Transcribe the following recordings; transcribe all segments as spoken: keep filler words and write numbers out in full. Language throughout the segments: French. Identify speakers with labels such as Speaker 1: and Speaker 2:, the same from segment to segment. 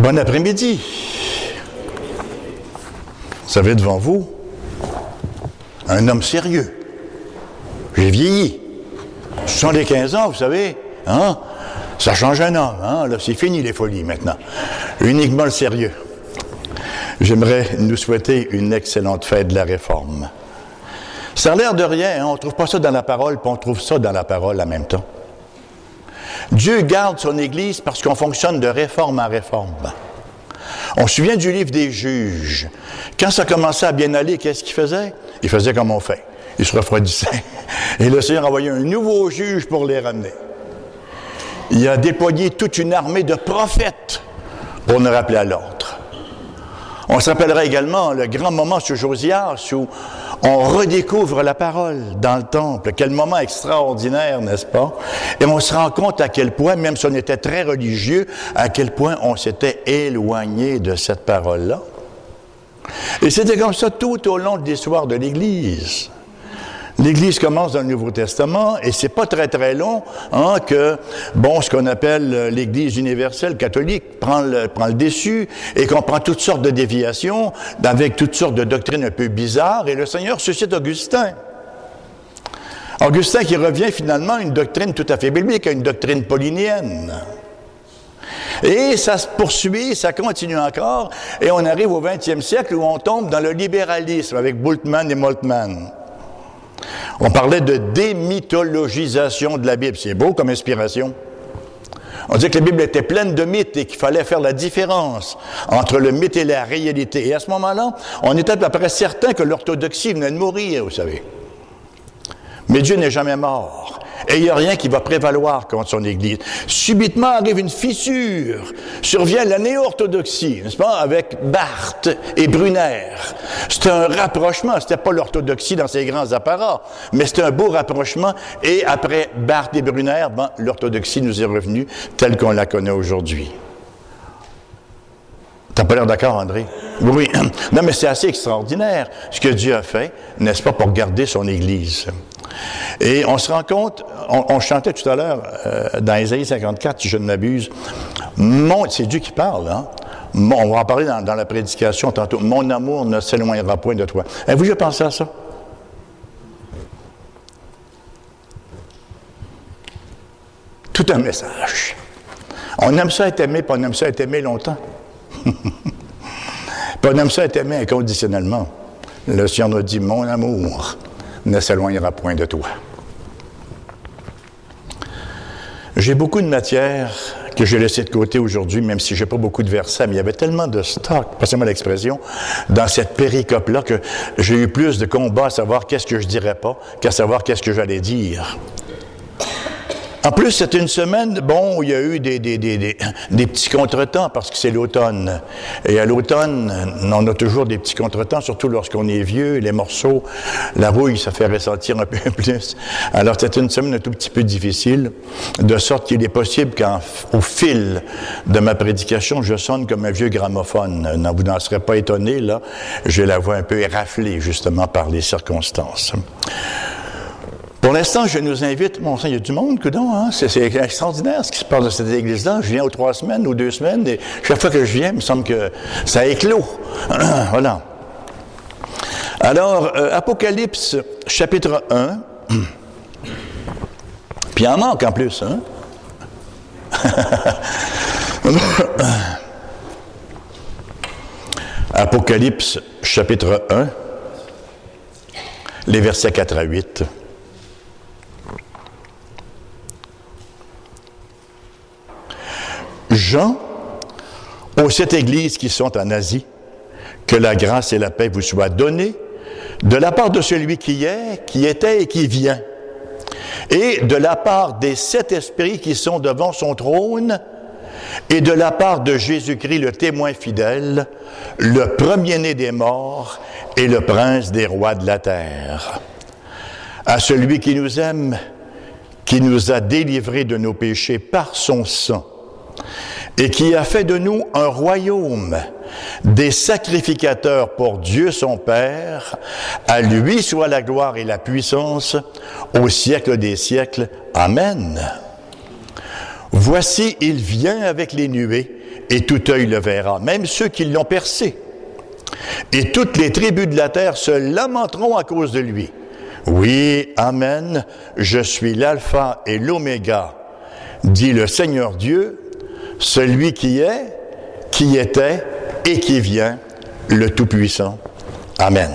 Speaker 1: Bon après-midi. Vous avez devant vous un homme sérieux. J'ai vieilli. soixante-quinze ans, vous savez, hein? Ça change un homme, hein? Là, c'est fini les folies maintenant. Uniquement le sérieux. J'aimerais nous souhaiter une excellente fête de la Réforme. Ça a l'air de rien, hein? On ne trouve pas ça dans la parole, puis on trouve ça dans la parole en même temps. Dieu garde son Église parce qu'on fonctionne de réforme en réforme. On se souvient du livre des Juges. Quand ça commençait à bien aller, qu'est-ce qu'il faisait? Il faisait comme on fait. Il se refroidissait. Et le Seigneur envoyait un nouveau juge pour les ramener. Il a déployé toute une armée de prophètes pour nous rappeler à l'ordre. On se rappellera également le grand moment sur Josias où on redécouvre la parole dans le temple. Quel moment extraordinaire, n'est-ce pas? Et on se rend compte à quel point, même si on était très religieux, à quel point on s'était éloigné de cette parole-là. Et c'était comme ça tout au long de l'histoire de l'Église. L'Église commence dans le Nouveau Testament et c'est pas très très long hein, que bon ce qu'on appelle l'Église universelle catholique prend le, prend le dessus et qu'on prend toutes sortes de déviations avec toutes sortes de doctrines un peu bizarres et le Seigneur suscite Augustin. Augustin qui revient finalement à une doctrine tout à fait biblique, à une doctrine paulinienne. Et ça se poursuit, ça continue encore et on arrive au vingtième siècle où on tombe dans le libéralisme avec Bultmann et Moltmann. On parlait de démythologisation de la Bible. C'est beau comme inspiration. On disait que la Bible était pleine de mythes et qu'il fallait faire la différence entre le mythe et la réalité. Et à ce moment-là, on était à peu près certain que l'orthodoxie venait de mourir, vous savez. Mais Dieu n'est jamais mort. Et il n'y a rien qui va prévaloir contre son Église. Subitement arrive une fissure. Survient la néo-orthodoxie, n'est-ce pas, avec Barth et Brunner. C'était un rapprochement. C'était pas l'orthodoxie dans ses grands apparats, mais c'était un beau rapprochement. Et après Barth et Brunner, ben, l'orthodoxie nous est revenue telle qu'on la connaît aujourd'hui. T'as pas l'air d'accord, André? Oui. Non, mais c'est assez extraordinaire ce que Dieu a fait, n'est-ce pas, pour garder son Église. Et on se rend compte, on, on chantait tout à l'heure euh, dans Ésaïe cinquante-quatre, si je ne m'abuse, mon, c'est Dieu qui parle, hein? Mon, on va en parler dans, dans la prédication tantôt. Mon amour ne s'éloignera point de toi. Avez-vous déjà pensé à ça? Tout un message. On aime ça être aimé, puis on aime ça être aimé longtemps. Puis on aime ça être aimé inconditionnellement. Le Seigneur nous dit, mon amour ne s'éloignera point de toi. J'ai beaucoup de matière que j'ai laissée de côté aujourd'hui, même si j'ai pas beaucoup de versets, mais il y avait tellement de stock, passez-moi l'expression, dans cette péricope-là que j'ai eu plus de combats à savoir qu'est-ce que je dirais pas qu'à savoir qu'est-ce que j'allais dire. En plus, c'était une semaine, bon, où il y a eu des, des, des, des, des petits contretemps parce que c'est l'automne. Et à l'automne, on a toujours des petits contretemps, surtout lorsqu'on est vieux, les morceaux, la rouille, ça fait ressentir un peu plus. Alors, c'était une semaine un tout petit peu difficile, de sorte qu'il est possible qu'au fil de ma prédication, je sonne comme un vieux gramophone. Non, vous n'en serez pas étonné, là. J'ai la voix un peu éraflée, justement, par les circonstances. Pour l'instant, je nous invite, bon sang, il y a du monde, coudonc, hein? C'est, c'est extraordinaire ce qui se passe dans cette église-là. Je viens aux trois semaines, aux deux semaines, et chaque fois que je viens, il me semble que ça éclot. Voilà. Alors, euh, Apocalypse, chapitre un, puis il en manque en plus, hein? Apocalypse, chapitre un, les versets quatre à huit. Jean, aux sept églises qui sont en Asie, que la grâce et la paix vous soient données de la part de celui qui est, qui était et qui vient, et de la part des sept esprits qui sont devant son trône, et de la part de Jésus-Christ, le témoin fidèle, le premier-né des morts et le prince des rois de la terre. À celui qui nous aime, qui nous a délivrés de nos péchés par son sang, et qui a fait de nous un royaume, des sacrificateurs pour Dieu son Père, à lui soit la gloire et la puissance au siècle des siècles. Amen. Voici, il vient avec les nuées, et tout œil le verra, même ceux qui l'ont percé. Et toutes les tribus de la terre se lamenteront à cause de lui. Oui, amen, je suis l'alpha et l'oméga, dit le Seigneur Dieu, celui qui est, qui était et qui vient, le Tout-Puissant. Amen.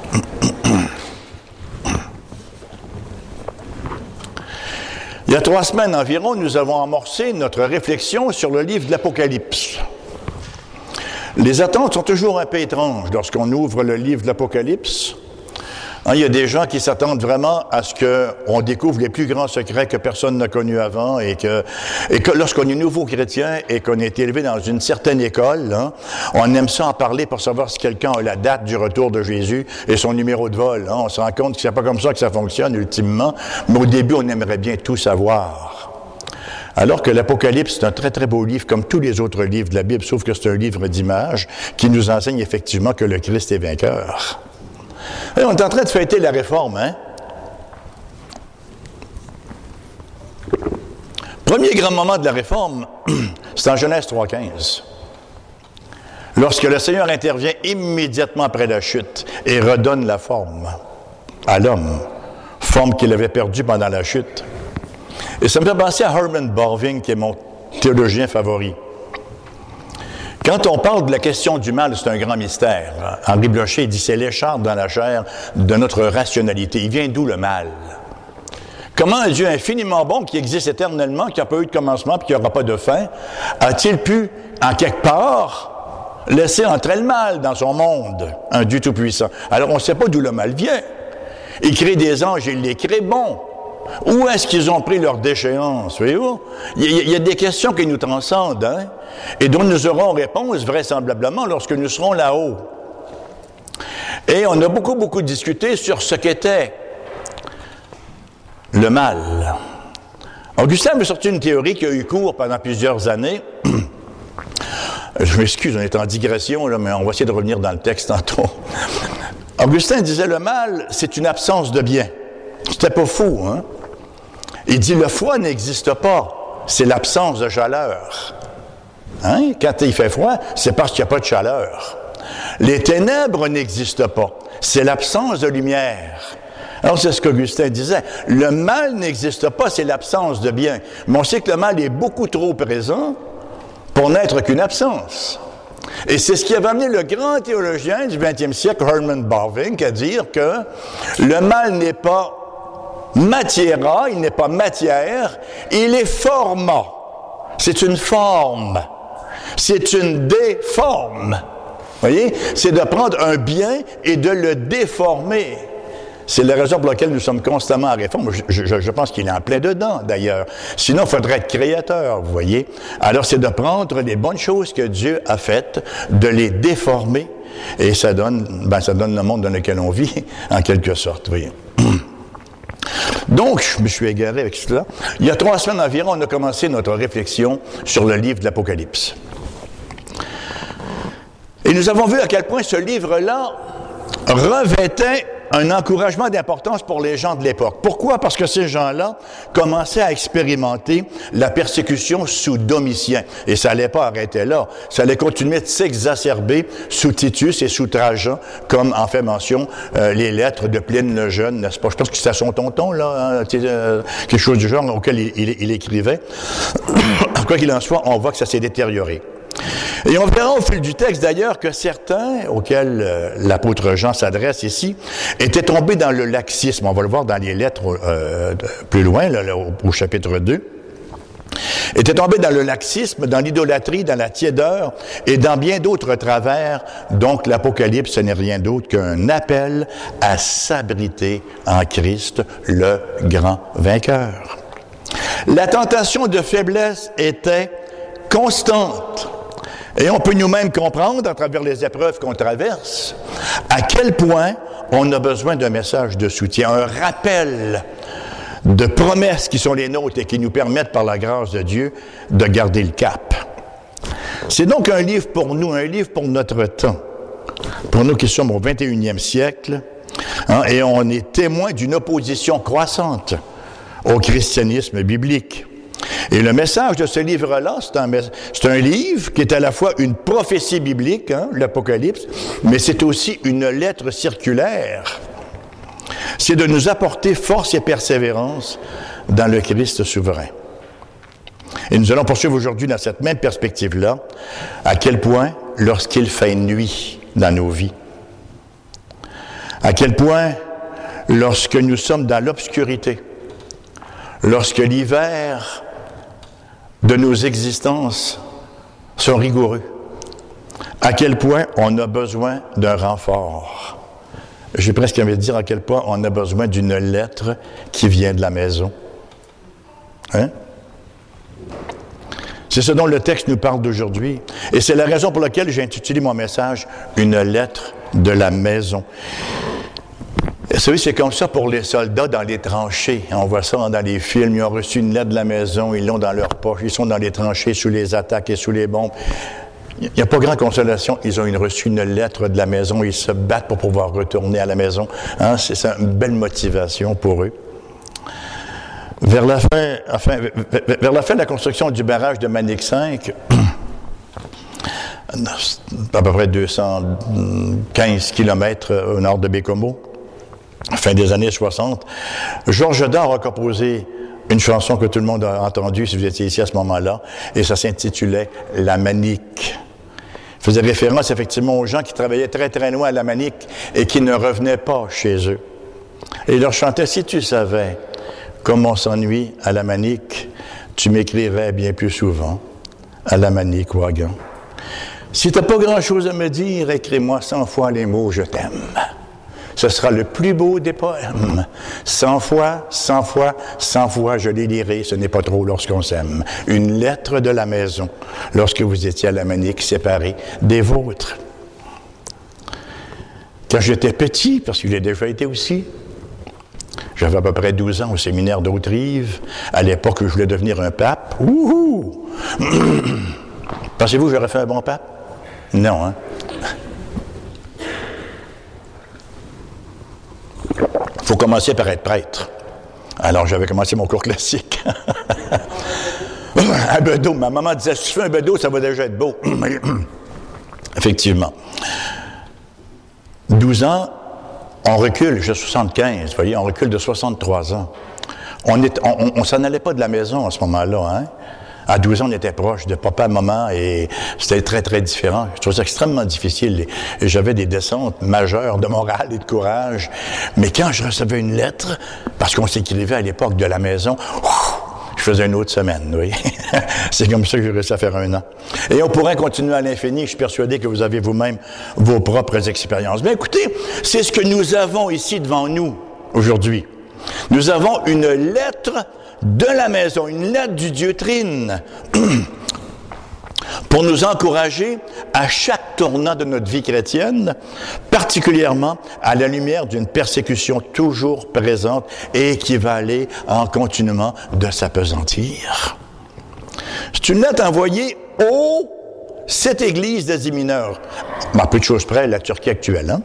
Speaker 1: Il y a trois semaines environ, nous avons amorcé notre réflexion sur le livre de l'Apocalypse. Les attentes sont toujours un peu étranges lorsqu'on ouvre le livre de l'Apocalypse. Hein, il y a des gens qui s'attendent vraiment à ce qu'on découvre les plus grands secrets que personne n'a connus avant et que, et que lorsqu'on est nouveau chrétien et qu'on est élevé dans une certaine école, hein, on aime ça en parler pour savoir si quelqu'un a la date du retour de Jésus et son numéro de vol. Hein. On se rend compte que c'est pas comme ça que ça fonctionne ultimement, mais au début, on aimerait bien tout savoir. Alors que l'Apocalypse, c'est un très, très beau livre, comme tous les autres livres de la Bible, sauf que c'est un livre d'images qui nous enseigne effectivement que le Christ est vainqueur. Et on est en train de fêter la Réforme, hein? Premier grand moment de la Réforme, c'est en Genèse trois quinze. Lorsque le Seigneur intervient immédiatement après la chute et redonne la forme à l'homme, forme qu'il avait perdue pendant la chute. Et ça me fait penser à Herman Bavinck, qui est mon théologien favori. Quand on parle de la question du mal, c'est un grand mystère. Henri Blocher dit, c'est l'écharpe dans la chair de notre rationalité. Il vient d'où le mal? Comment un Dieu infiniment bon, qui existe éternellement, qui n'a pas eu de commencement et qui n'aura pas de fin, a-t-il pu, en quelque part, laisser entrer le mal dans son monde, un Dieu tout-puissant? Alors, on ne sait pas d'où le mal vient. Il crée des anges et il les crée bons. Où est-ce qu'ils ont pris leur déchéance, voyez-vous? Il y, a, il y a des questions qui nous transcendent, hein? Et dont nous aurons réponse vraisemblablement lorsque nous serons là-haut. Et on a beaucoup, beaucoup discuté sur ce qu'était le mal. Augustin m'a sorti une théorie qui a eu cours pendant plusieurs années. Je m'excuse, on est en digression, là, mais on va essayer de revenir dans le texte tantôt. Augustin disait, le mal, c'est une absence de bien. C'était pas fou, hein? Il dit, le froid n'existe pas, c'est l'absence de chaleur. Hein? Quand il fait froid, c'est parce qu'il n'y a pas de chaleur. Les ténèbres n'existent pas, c'est l'absence de lumière. Alors, c'est ce qu'Augustin disait. Le mal n'existe pas, c'est l'absence de bien. Mais on sait que le mal est beaucoup trop présent pour n'être qu'une absence. Et c'est ce qui avait amené le grand théologien du vingtième siècle, Herman Bavinck, à dire que le mal n'est pas matiera, il n'est pas matière, il est forma. C'est une forme. C'est une déforme. Vous voyez? C'est de prendre un bien et de le déformer. C'est la raison pour laquelle nous sommes constamment à réforme. Je, je, je pense qu'il est en plein dedans, d'ailleurs. Sinon, il faudrait être créateur, vous voyez. Alors, c'est de prendre les bonnes choses que Dieu a faites, de les déformer, et ça donne, ben, ça donne le monde dans lequel on vit, en quelque sorte, vous voyez. Donc, je me suis égaré avec cela. Il y a trois semaines environ, on a commencé notre réflexion sur le livre de l'Apocalypse. Et nous avons vu à quel point ce livre-là revêtait un encouragement d'importance pour les gens de l'époque. Pourquoi? Parce que ces gens-là commençaient à expérimenter la persécution sous Domitien. Et ça n'allait pas arrêter là. Ça allait continuer de s'exacerber sous Titus et sous Trajan, comme en fait mention euh, les lettres de Pline le Jeune, n'est-ce pas? Je pense que c'était son tonton, là, hein, euh, quelque chose du genre auquel il, il, il écrivait. Quoi qu'il en soit, on voit que ça s'est détérioré. Et on verra au fil du texte d'ailleurs que certains, auxquels euh, l'apôtre Jean s'adresse ici, étaient tombés dans le laxisme. On va le voir dans les lettres euh, plus loin, là, là, au, au chapitre deux. Étaient tombés dans le laxisme, dans l'idolâtrie, dans la tiédeur et dans bien d'autres travers. Donc l'Apocalypse, ce n'est rien d'autre qu'un appel à s'abriter en Christ, le grand vainqueur. La tentation de faiblesse était constante. Et on peut nous-mêmes comprendre, à travers les épreuves qu'on traverse, à quel point on a besoin d'un message de soutien, un rappel de promesses qui sont les nôtres et qui nous permettent, par la grâce de Dieu, de garder le cap. C'est donc un livre pour nous, un livre pour notre temps, pour nous qui sommes au vingt et unième siècle, hein, et on est témoin d'une opposition croissante au christianisme biblique. Et le message de ce livre-là, c'est un, c'est un livre qui est à la fois une prophétie biblique, hein, l'Apocalypse, mais c'est aussi une lettre circulaire. C'est de nous apporter force et persévérance dans le Christ souverain. Et nous allons poursuivre aujourd'hui dans cette même perspective-là, à quel point, lorsqu'il fait nuit dans nos vies, à quel point, lorsque nous sommes dans l'obscurité, lorsque l'hiver de nos existences sont rigoureux, à quel point on a besoin d'un renfort. J'ai presque envie de dire à quel point on a besoin d'une lettre qui vient de la maison. Hein? C'est ce dont le texte nous parle d'aujourd'hui. Et c'est la raison pour laquelle j'ai intitulé mon message « Une lettre de la maison ». Vous savez, c'est comme ça pour les soldats dans les tranchées. On voit ça dans les films. Ils ont reçu une lettre de la maison, ils l'ont dans leur poche, ils sont dans les tranchées sous les attaques et sous les bombes. Il n'y a pas grande consolation. Ils ont une, reçu une lettre de la maison, ils se battent pour pouvoir retourner à la maison. Hein? C'est ça, une belle motivation pour eux. Vers la fin, enfin, vers la fin de la construction du barrage de Manic cinq, à peu près deux cent quinze kilomètres au nord de Bécomo, fin des années soixante, Georges Dard a composé une chanson que tout le monde a entendue, si vous étiez ici à ce moment-là, et ça s'intitulait « La Manique ». Il faisait référence effectivement aux gens qui travaillaient très très loin à la Manique et qui ne revenaient pas chez eux. Et il leur chantait « Si tu savais comme on s'ennuie à la Manique, tu m'écrirais bien plus souvent à la Manique, Ouagan. Si tu n'as pas grand-chose à me dire, écris-moi cent fois les mots « Je t'aime ». Ce sera le plus beau des poèmes. Cent fois, cent fois, cent fois, je les lirai, ce n'est pas trop lorsqu'on s'aime. Une lettre de la maison, lorsque vous étiez à la Manique, séparés des vôtres. Quand j'étais petit, parce qu'il a déjà été aussi, j'avais à peu près douze ans au séminaire d'Haute-Rive. À l'époque, je voulais devenir un pape. Ouhou! Pensez-vous que j'aurais fait un bon pape? Non, hein? Il faut commencer par être prêtre. Alors, j'avais commencé mon cours classique. Un bedeau. Ma maman disait, si tu fais un bedeau, ça va déjà être beau. Effectivement. douze ans, on recule, j'ai soixante-quinze, vous voyez, on recule de soixante-trois ans. On ne on, on s'en allait pas de la maison à ce moment-là, hein? À douze ans, on était proche de papa, maman, et c'était très, très différent. Je trouvais ça extrêmement difficile. Et j'avais des descentes majeures de morale et de courage. Mais quand je recevais une lettre, parce qu'on s'écrivait à l'époque de la maison, ouf, je faisais une autre semaine, oui. C'est comme ça que j'ai réussi à faire un an. Et on pourrait continuer à l'infini. Je suis persuadé que vous avez vous-même vos propres expériences. Mais écoutez, c'est ce que nous avons ici devant nous aujourd'hui. Nous avons une lettre de la maison, une lettre du Dieu Trine, pour nous encourager à chaque tournant de notre vie chrétienne, particulièrement à la lumière d'une persécution toujours présente et qui va aller en continuement de s'appesantir. C'est une lettre envoyée aux sept églises d'Asie mineure. À peu de choses près, la Turquie actuelle, hein?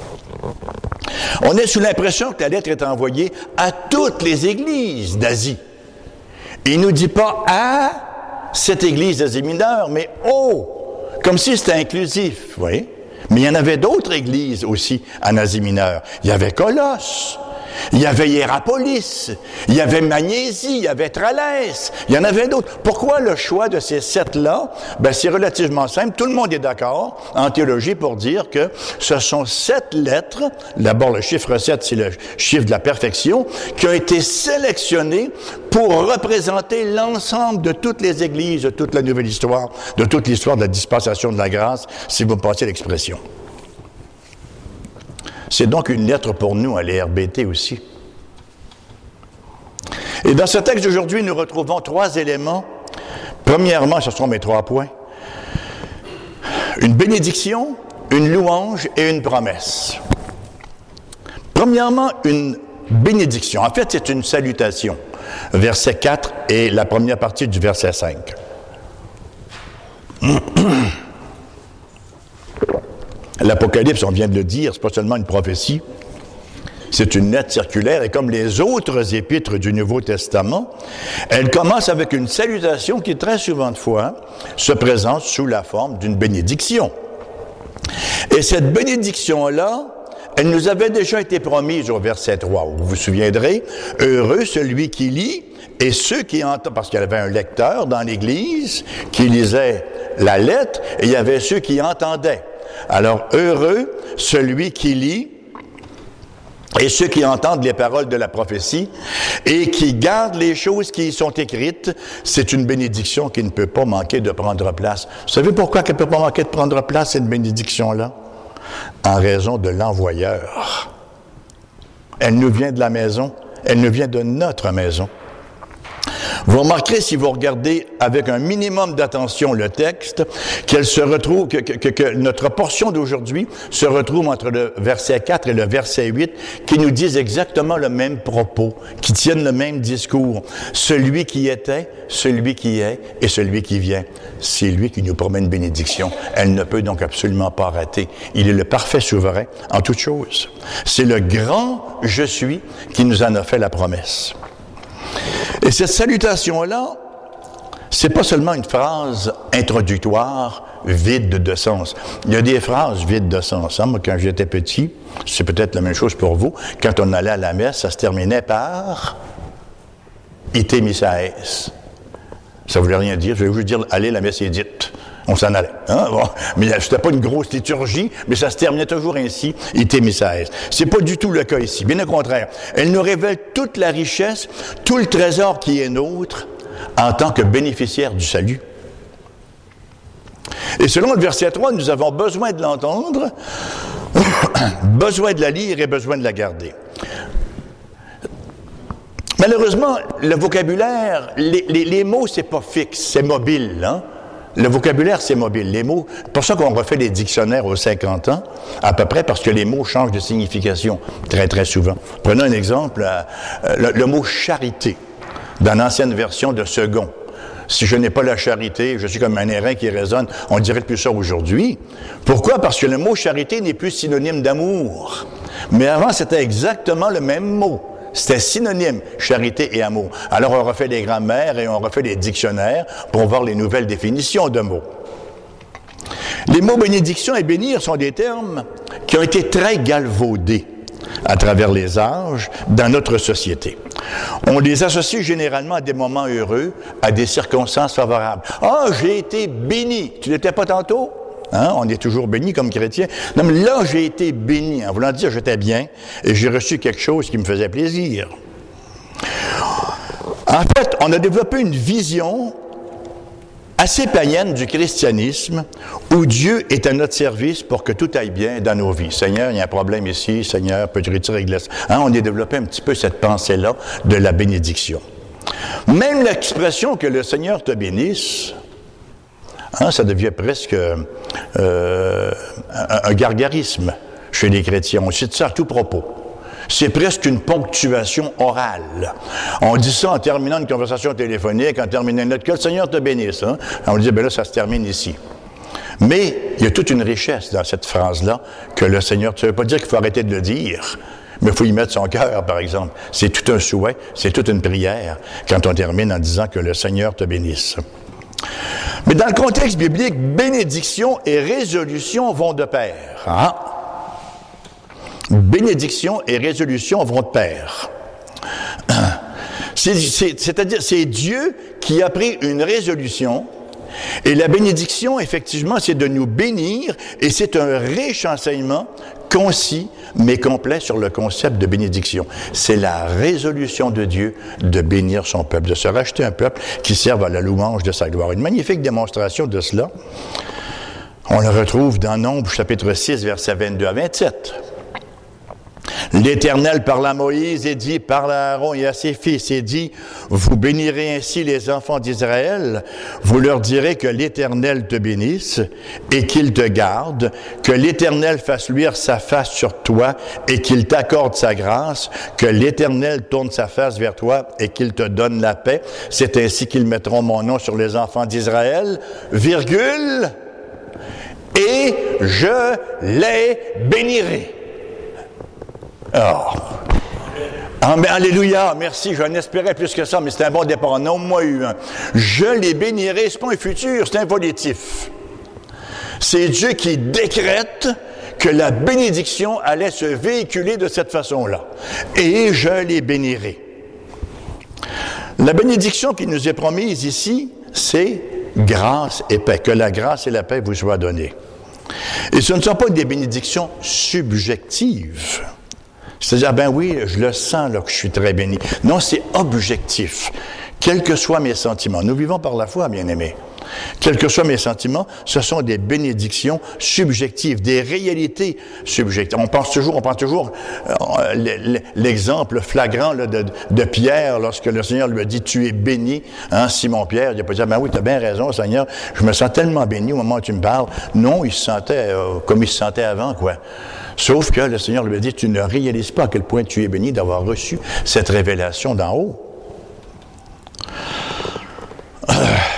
Speaker 1: On est sous l'impression que la lettre est envoyée à toutes les églises d'Asie. Il ne nous dit pas « à cette église d'Asie mineure », mais « oh », comme si c'était inclusif, vous voyez. Mais il y en avait d'autres églises aussi en Asie mineure. Il y avait Colosse, il y avait Hiérapolis, il y avait Magnésie, il y avait Tralès, il y en avait d'autres. Pourquoi le choix de ces sept-là? Ben, c'est relativement simple. Tout le monde est d'accord en théologie pour dire que ce sont sept lettres, d'abord le chiffre sept, c'est le chiffre de la perfection, qui ont été sélectionnées pour représenter l'ensemble de toutes les églises, de toute la nouvelle histoire, de toute l'histoire de la dispensation de la grâce, si vous me passez l'expression. C'est donc une lettre pour nous à l'E R B T aussi. Et dans ce texte d'aujourd'hui, nous retrouvons trois éléments. Premièrement, ce sont mes trois points. Une bénédiction, une louange et une promesse. Premièrement, une bénédiction. En fait, c'est une salutation. Verset quatre et la première partie du verset cinq. L'Apocalypse, on vient de le dire, c'est pas seulement une prophétie, c'est une lettre circulaire, et comme les autres épîtres du Nouveau Testament, elle commence avec une salutation qui, très souvent de fois, se présente sous la forme d'une bénédiction. Et cette bénédiction-là, elle nous avait déjà été promise au verset trois. Vous vous souviendrez, « Heureux celui qui lit et ceux qui entendent », parce qu'il y avait un lecteur dans l'Église qui lisait la lettre, et il y avait ceux qui entendaient. Alors, heureux celui qui lit et ceux qui entendent les paroles de la prophétie et qui gardent les choses qui y sont écrites. C'est une bénédiction qui ne peut pas manquer de prendre place. Vous savez pourquoi elle ne peut pas manquer de prendre place, cette bénédiction-là? En raison de l'envoyeur. Elle nous vient de la maison, elle nous vient de notre maison. Vous remarquerez, si vous regardez avec un minimum d'attention le texte, qu'elle se retrouve, que, que, que notre portion d'aujourd'hui se retrouve entre le verset quatre et le verset huit, qui nous disent exactement le même propos, qui tiennent le même discours. Celui qui était, celui qui est et celui qui vient. C'est lui qui nous promet une bénédiction. Elle ne peut donc absolument pas rater. Il est le parfait souverain en toutes choses. C'est le grand « Je suis » qui nous en a fait la promesse. Et cette salutation-là, c'est pas seulement une phrase introductoire, vide de sens. Il y a des phrases vides de sens. Moi, quand j'étais petit, c'est peut-être la même chose pour vous, quand on allait à la messe, ça se terminait par « Ite missa es ». Ça voulait rien dire, je voulais juste dire « Allez, la messe est dite ». On s'en allait. Hein? Bon. Mais c'était pas une grosse liturgie, mais ça se terminait toujours ainsi, « Ite missa es ». C'est pas du tout le cas ici. Bien au contraire. Elle nous révèle toute la richesse, tout le trésor qui est nôtre en tant que bénéficiaire du salut. Et selon le verset trois, nous avons besoin de l'entendre, besoin de la lire et besoin de la garder. Malheureusement, le vocabulaire, les, les, les mots, c'est pas fixe, c'est mobile, hein? Le vocabulaire, c'est mobile. Les mots, c'est pour ça qu'on refait les dictionnaires aux cinquante ans, à peu près, parce que les mots changent de signification très, très souvent. Prenons un exemple, euh, le, le mot « charité », dans l'ancienne version de Second. Si je n'ai pas la charité, je suis comme un airain qui résonne, on dirait plus ça aujourd'hui. Pourquoi? Parce que le mot « charité » n'est plus synonyme d'amour. Mais avant, c'était exactement le même mot. C'était synonyme, charité et amour. Alors, on refait les grammaires et on refait les dictionnaires pour voir les nouvelles définitions de mots. Les mots bénédiction et bénir sont des termes qui ont été très galvaudés à travers les âges dans notre société. On les associe généralement à des moments heureux, à des circonstances favorables. « Ah, j'ai été béni! Tu n'étais pas tantôt? » Hein, on est toujours béni comme chrétien. Non, mais là, j'ai été béni, en voulant dire j'étais bien et j'ai reçu quelque chose qui me faisait plaisir. En fait, on a développé une vision assez païenne du christianisme où Dieu est à notre service pour que tout aille bien dans nos vies. Seigneur, il y a un problème ici. Seigneur, peux-tu retirer la glace? Hein, on a développé un petit peu cette pensée-là de la bénédiction. Même l'expression que le Seigneur te bénisse, Hein, ça devient presque euh, un, un gargarisme chez les chrétiens. On cite ça à tout propos. C'est presque une ponctuation orale. On dit ça en terminant une conversation téléphonique, en terminant une note, que le Seigneur te bénisse. Hein? On dit, ben là, ça se termine ici. Mais il y a toute une richesse dans cette phrase-là que le Seigneur, ça ne veut pas dire qu'il faut arrêter de le dire, mais il faut y mettre son cœur, par exemple. C'est tout un souhait, c'est toute une prière quand on termine en disant que le Seigneur te bénisse. Mais dans le contexte biblique, bénédiction et résolution vont de pair. Hein? Bénédiction et résolution vont de pair. C'est, c'est, c'est-à-dire, c'est Dieu qui a pris une résolution, et la bénédiction, effectivement, c'est de nous bénir, et c'est un riche enseignement concis, mais complet sur le concept de bénédiction. C'est la résolution de Dieu de bénir son peuple, de se racheter un peuple qui serve à la louange de sa gloire. Une magnifique démonstration de cela, on le retrouve dans Nombres, chapitre six, versets vingt-deux à vingt-sept. L'Éternel parla à Moïse et dit, parle à Aaron et à ses fils et dit, vous bénirez ainsi les enfants d'Israël, vous leur direz que l'Éternel te bénisse et qu'il te garde, que l'Éternel fasse luire sa face sur toi et qu'il t'accorde sa grâce, que l'Éternel tourne sa face vers toi et qu'il te donne la paix. C'est ainsi qu'ils mettront mon nom sur les enfants d'Israël, virgule, et je les bénirai. Alors, Ah, mais alléluia, merci, j'en espérais plus que ça, mais c'est un bon départ. Non, moi eu un. Je les bénirai, c'est pas un futur, c'est un volitif. C'est Dieu qui décrète que la bénédiction allait se véhiculer de cette façon-là. Et je les bénirai. La bénédiction qui nous est promise ici, c'est grâce et paix. Que la grâce et la paix vous soient données. Et ce ne sont pas des bénédictions subjectives. C'est-à-dire, ben oui, je le sens là que je suis très béni. Non, c'est objectif. Quels que soient mes sentiments. Nous vivons par la foi, bien-aimés. Quels que soient mes sentiments, ce sont des bénédictions subjectives, des réalités subjectives. On pense toujours, on pense toujours euh, l'exemple flagrant là, de, de Pierre lorsque le Seigneur lui a dit « Tu es béni, hein, Simon-Pierre ». Il n'a pas dit « Ben oui, tu as bien raison, Seigneur, je me sens tellement béni au moment où tu me parles ». Non, il se sentait euh, comme il se sentait avant, quoi. Sauf que le Seigneur lui a dit « Tu ne réalises pas à quel point tu es béni d'avoir reçu cette révélation d'en haut ». Euh,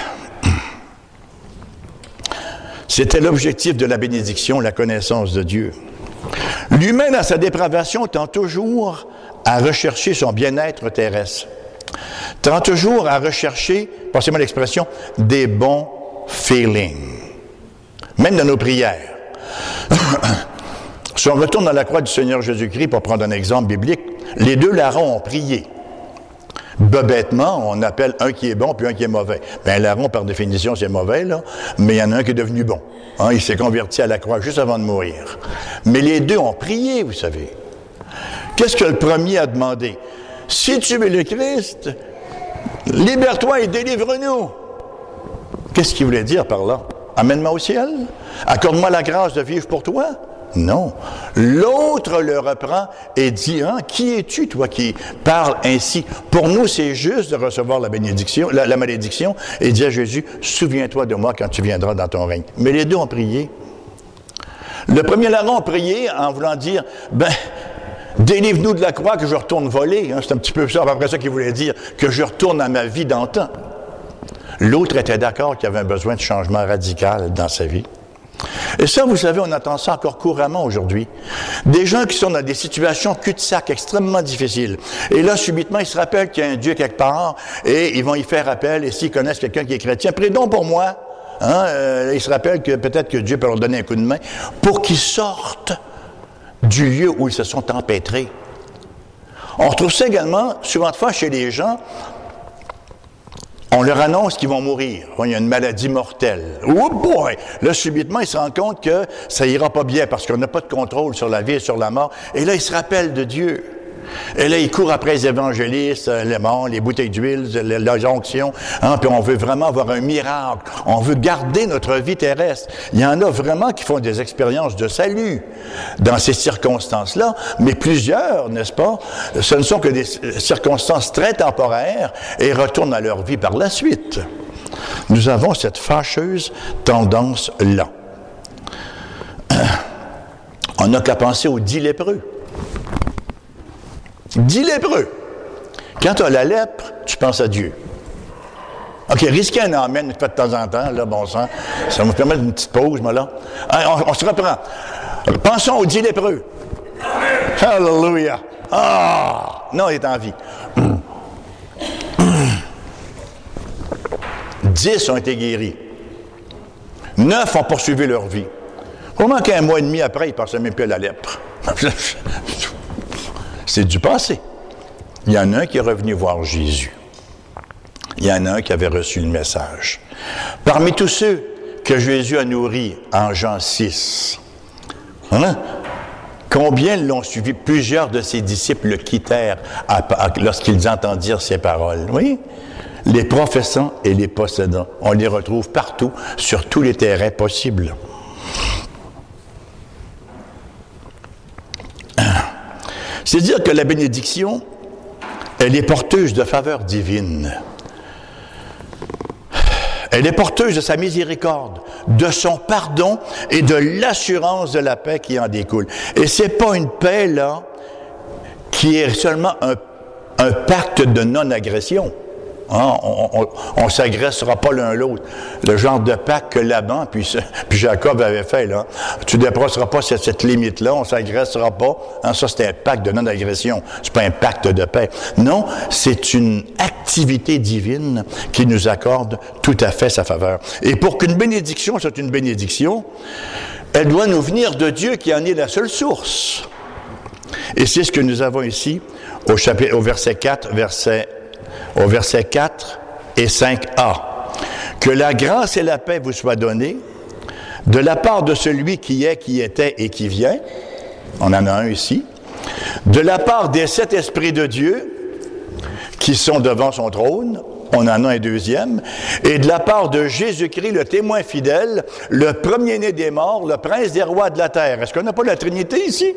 Speaker 1: C'était l'objectif de la bénédiction, la connaissance de Dieu. L'humain, dans sa dépravation, tend toujours à rechercher son bien-être terrestre. Tend toujours à rechercher, passez-moi l'expression, des bons feelings. Même dans nos prières. Si on retourne dans la croix du Seigneur Jésus-Christ, pour prendre un exemple biblique, les deux larrons ont prié. Bebêtement, on appelle un qui est bon puis un qui est mauvais. Bien, larron, par définition, c'est mauvais, là, mais il y en a un qui est devenu bon. Hein, il s'est converti à la croix juste avant de mourir. Mais les deux ont prié, vous savez. Qu'est-ce que le premier a demandé? Si tu es le Christ, libère-toi et délivre-nous. Qu'est-ce qu'il voulait dire par là? Amène-moi au ciel? Accorde-moi la grâce de vivre pour toi? Non. L'autre le reprend et dit, hein, qui es-tu, toi, qui parles ainsi? Pour nous, c'est juste de recevoir la bénédiction, la, la malédiction, et dit à Jésus, souviens-toi de moi quand tu viendras dans ton règne. Mais les deux ont prié. Le premier larron a prié en voulant dire, ben, délivre-nous de la croix que je retourne voler. Hein, c'est un petit peu ça, après ça qu'il voulait dire, que je retourne à ma vie d'antan. L'autre était d'accord qu'il y avait un besoin de changement radical dans sa vie. Et ça, vous savez, on entend ça encore couramment aujourd'hui. Des gens qui sont dans des situations cul-de-sac extrêmement difficiles. Et là, subitement, ils se rappellent qu'il y a un Dieu quelque part et ils vont y faire appel. Et s'ils connaissent quelqu'un qui est chrétien, prie donc pour moi. Hein, euh, ils se rappellent que peut-être que Dieu peut leur donner un coup de main pour qu'ils sortent du lieu où ils se sont empêtrés. On retrouve ça également, souvent de fois, chez les gens. On leur annonce qu'ils vont mourir. Il y a une maladie mortelle. Oh boy! Là, subitement, ils se rendent compte que ça ira pas bien parce qu'on n'a pas de contrôle sur la vie et sur la mort. Et là, ils se rappellent de Dieu. Et là, ils courent après les évangélistes, les morts, les bouteilles d'huile, les onctions. Hein, puis on veut vraiment avoir un miracle. On veut garder notre vie terrestre. Il y en a vraiment qui font des expériences de salut dans ces circonstances-là. Mais plusieurs, n'est-ce pas, ce ne sont que des circonstances très temporaires et retournent à leur vie par la suite. Nous avons cette fâcheuse tendance-là. On n'a qu'à penser aux dix lépreux. Dix lépreux. Quand tu as la lèpre, tu penses à Dieu. OK, risquez un amen, de temps en temps, là, bon sang. Ça va me permettre une petite pause, moi, là. On, on se reprend. Pensons aux dix lépreux. Hallelujah. Ah! Non, il est en vie. Dix ont été guéris. Neuf ont poursuivi leur vie. Comment qu'un mois et demi après, ils ne pensaient même plus à la lèpre? C'est du passé. Il y en a un qui est revenu voir Jésus. Il y en a un qui avait reçu le message. Parmi tous ceux que Jésus a nourris en Jean six, hein, combien l'ont suivi? Plusieurs de ses disciples le quittèrent à, à, lorsqu'ils entendirent ces paroles. Oui, les professants et les possédants, on les retrouve partout, sur tous les terrains possibles. C'est dire que la bénédiction, elle est porteuse de faveur divine. Elle est porteuse de sa miséricorde, de son pardon et de l'assurance de la paix qui en découle. Et c'est pas une paix, là, qui est seulement un, un pacte de non-agression. Hein? On ne s'agressera pas l'un l'autre. Le genre de pacte que Laban puis, puis Jacob avait fait, là. Tu ne dépasseras pas cette, cette limite-là, on ne s'agressera pas. Hein? Ça, c'était un pacte de non-agression. C'est pas un pacte de paix. Non, c'est une activité divine qui nous accorde tout à fait sa faveur. Et pour qu'une bénédiction soit une bénédiction, elle doit nous venir de Dieu qui en est la seule source. Et c'est ce que nous avons ici au, chapitre, au verset quatre, verset au verset quatre et cinq a. Que la grâce et la paix vous soient données de la part de celui qui est, qui était et qui vient. On en a un ici. De la part des sept esprits de Dieu qui sont devant son trône. On en a un deuxième. Et de la part de Jésus-Christ, le témoin fidèle, le premier-né des morts, le prince des rois de la terre. Est-ce qu'on n'a pas la Trinité ici?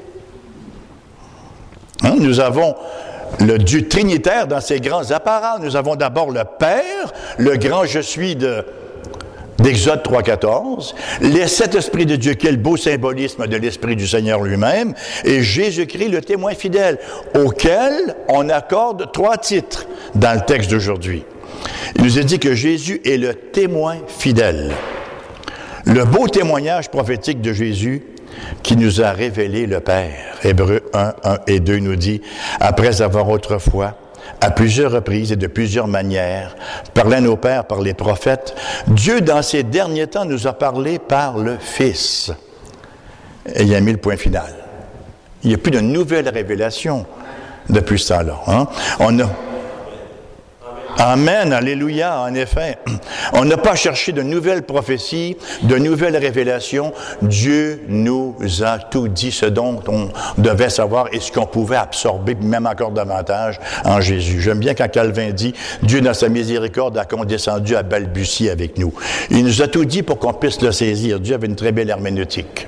Speaker 1: Hein? Nous avons le Dieu trinitaire dans ses grands apparats. Nous avons d'abord le Père, le grand je suis de, d'Exode trois quatorze, les sept esprits de Dieu, quel beau symbolisme de l'Esprit du Seigneur lui-même, et Jésus-Christ, le témoin fidèle, auquel on accorde trois titres dans le texte d'aujourd'hui. Il nous est dit que Jésus est le témoin fidèle. Le beau témoignage prophétique de Jésus qui nous a révélé le Père. Hébreux un, un et deux nous dit, après avoir autrefois, à plusieurs reprises et de plusieurs manières, parlé à nos pères par les prophètes, Dieu, dans ces derniers temps, nous a parlé par le Fils. Et il a mis le point final. Il n'y a plus de nouvelles révélations depuis ce temps-là. Hein? On a... Amen, alléluia, en effet. On n'a pas cherché de nouvelles prophéties, de nouvelles révélations. Dieu nous a tout dit, ce dont on devait savoir et ce qu'on pouvait absorber, même encore davantage, en Jésus. J'aime bien quand Calvin dit, Dieu, dans sa miséricorde, a condescendu à balbutier avec nous. Il nous a tout dit pour qu'on puisse le saisir. Dieu avait une très belle herméneutique.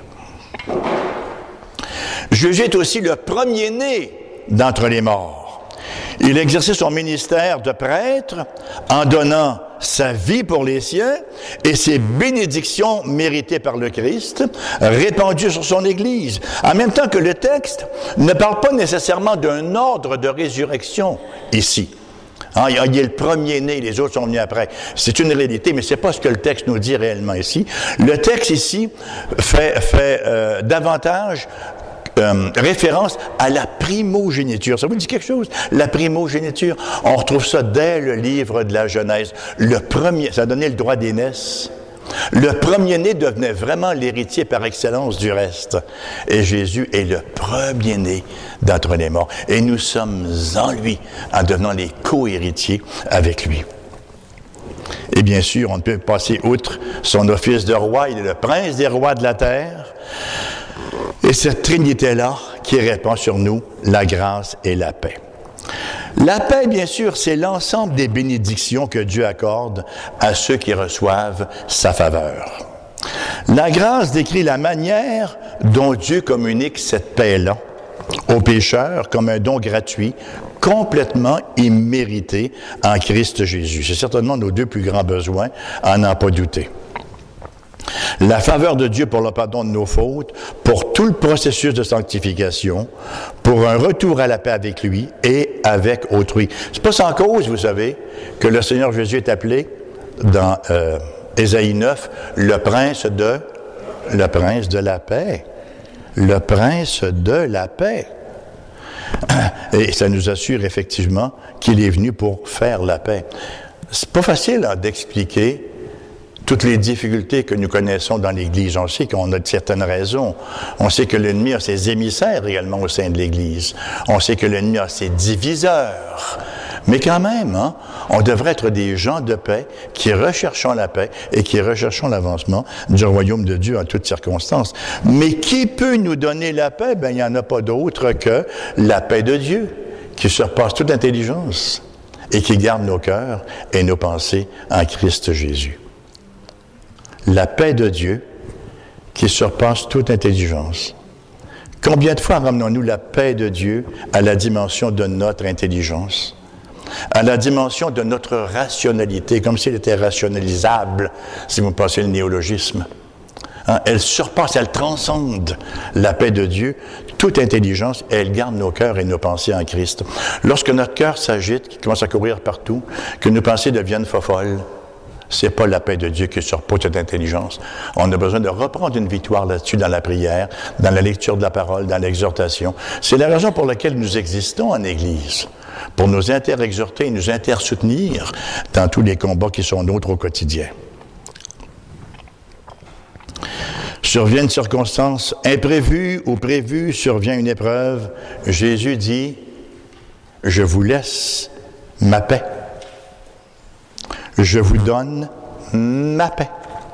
Speaker 1: Jésus est aussi le premier-né d'entre les morts. Il exerçait son ministère de prêtre en donnant sa vie pour les siens et ses bénédictions méritées par le Christ, répandues sur son Église. En même temps que le texte ne parle pas nécessairement d'un ordre de résurrection ici. Hein, il est le premier-né, les autres sont venus après. C'est une réalité, mais ce n'est pas ce que le texte nous dit réellement ici. Le texte ici fait, fait euh, davantage Euh, référence à la primogéniture. Ça vous dit quelque chose? La primogéniture. On retrouve ça dès le livre de la Genèse. Le premier, ça donnait le droit d'aînesse. Le premier-né devenait vraiment l'héritier par excellence du reste. Et Jésus est le premier-né d'entre les morts. Et nous sommes en lui, en devenant les co-héritiers avec lui. Et bien sûr, on ne peut passer outre son office de roi. Il est le prince des rois de la terre. Et cette Trinité-là qui répand sur nous la grâce et la paix. La paix, bien sûr, c'est l'ensemble des bénédictions que Dieu accorde à ceux qui reçoivent sa faveur. La grâce décrit la manière dont Dieu communique cette paix-là aux pécheurs comme un don gratuit, complètement immérité en Christ Jésus. C'est certainement nos deux plus grands besoins, à n'en pas douter. La faveur de Dieu pour le pardon de nos fautes, pour tout le processus de sanctification, pour un retour à la paix avec lui et avec autrui. C'est pas sans cause, vous savez, que le Seigneur Jésus est appelé dans euh, Ésaïe neuf, le prince de, le prince de la paix. Le prince de la paix. Et ça nous assure effectivement qu'il est venu pour faire la paix. C'est pas facile hein, d'expliquer toutes les difficultés que nous connaissons dans l'Église. On sait qu'on a de certaines raisons. On sait que l'ennemi a ses émissaires également au sein de l'Église. On sait que l'ennemi a ses diviseurs. Mais quand même, hein, on devrait être des gens de paix qui recherchons la paix et qui recherchons l'avancement du royaume de Dieu en toutes circonstances. Mais qui peut nous donner la paix? Ben, il n'y en a pas d'autre que la paix de Dieu, qui surpasse toute intelligence et qui garde nos cœurs et nos pensées en Christ Jésus. La paix de Dieu qui surpasse toute intelligence. Combien de fois ramenons-nous la paix de Dieu à la dimension de notre intelligence, à la dimension de notre rationalité, comme s'il était rationalisable, si vous passez le néologisme. Hein, elle surpasse, elle transcende la paix de Dieu, toute intelligence, et elle garde nos cœurs et nos pensées en Christ. Lorsque notre cœur s'agite, qui commence à courir partout, que nos pensées deviennent folles, c'est pas la paix de Dieu qui surpasse cette intelligence. On a besoin de reprendre une victoire là-dessus dans la prière, dans la lecture de la parole, dans l'exhortation. C'est la raison pour laquelle nous existons en Église, pour nous interexhorter et nous intersoutenir dans tous les combats qui sont nôtres au quotidien. Survient une circonstance imprévue ou prévue, survient une épreuve. Jésus dit, « Je vous laisse ma paix. Je vous donne ma paix.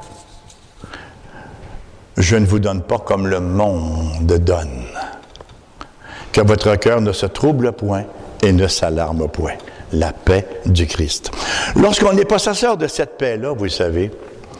Speaker 1: Je ne vous donne pas comme le monde donne. Que votre cœur ne se trouble point et ne s'alarme point. » La paix du Christ. Lorsqu'on n'est pas possesseur de cette paix-là, vous savez,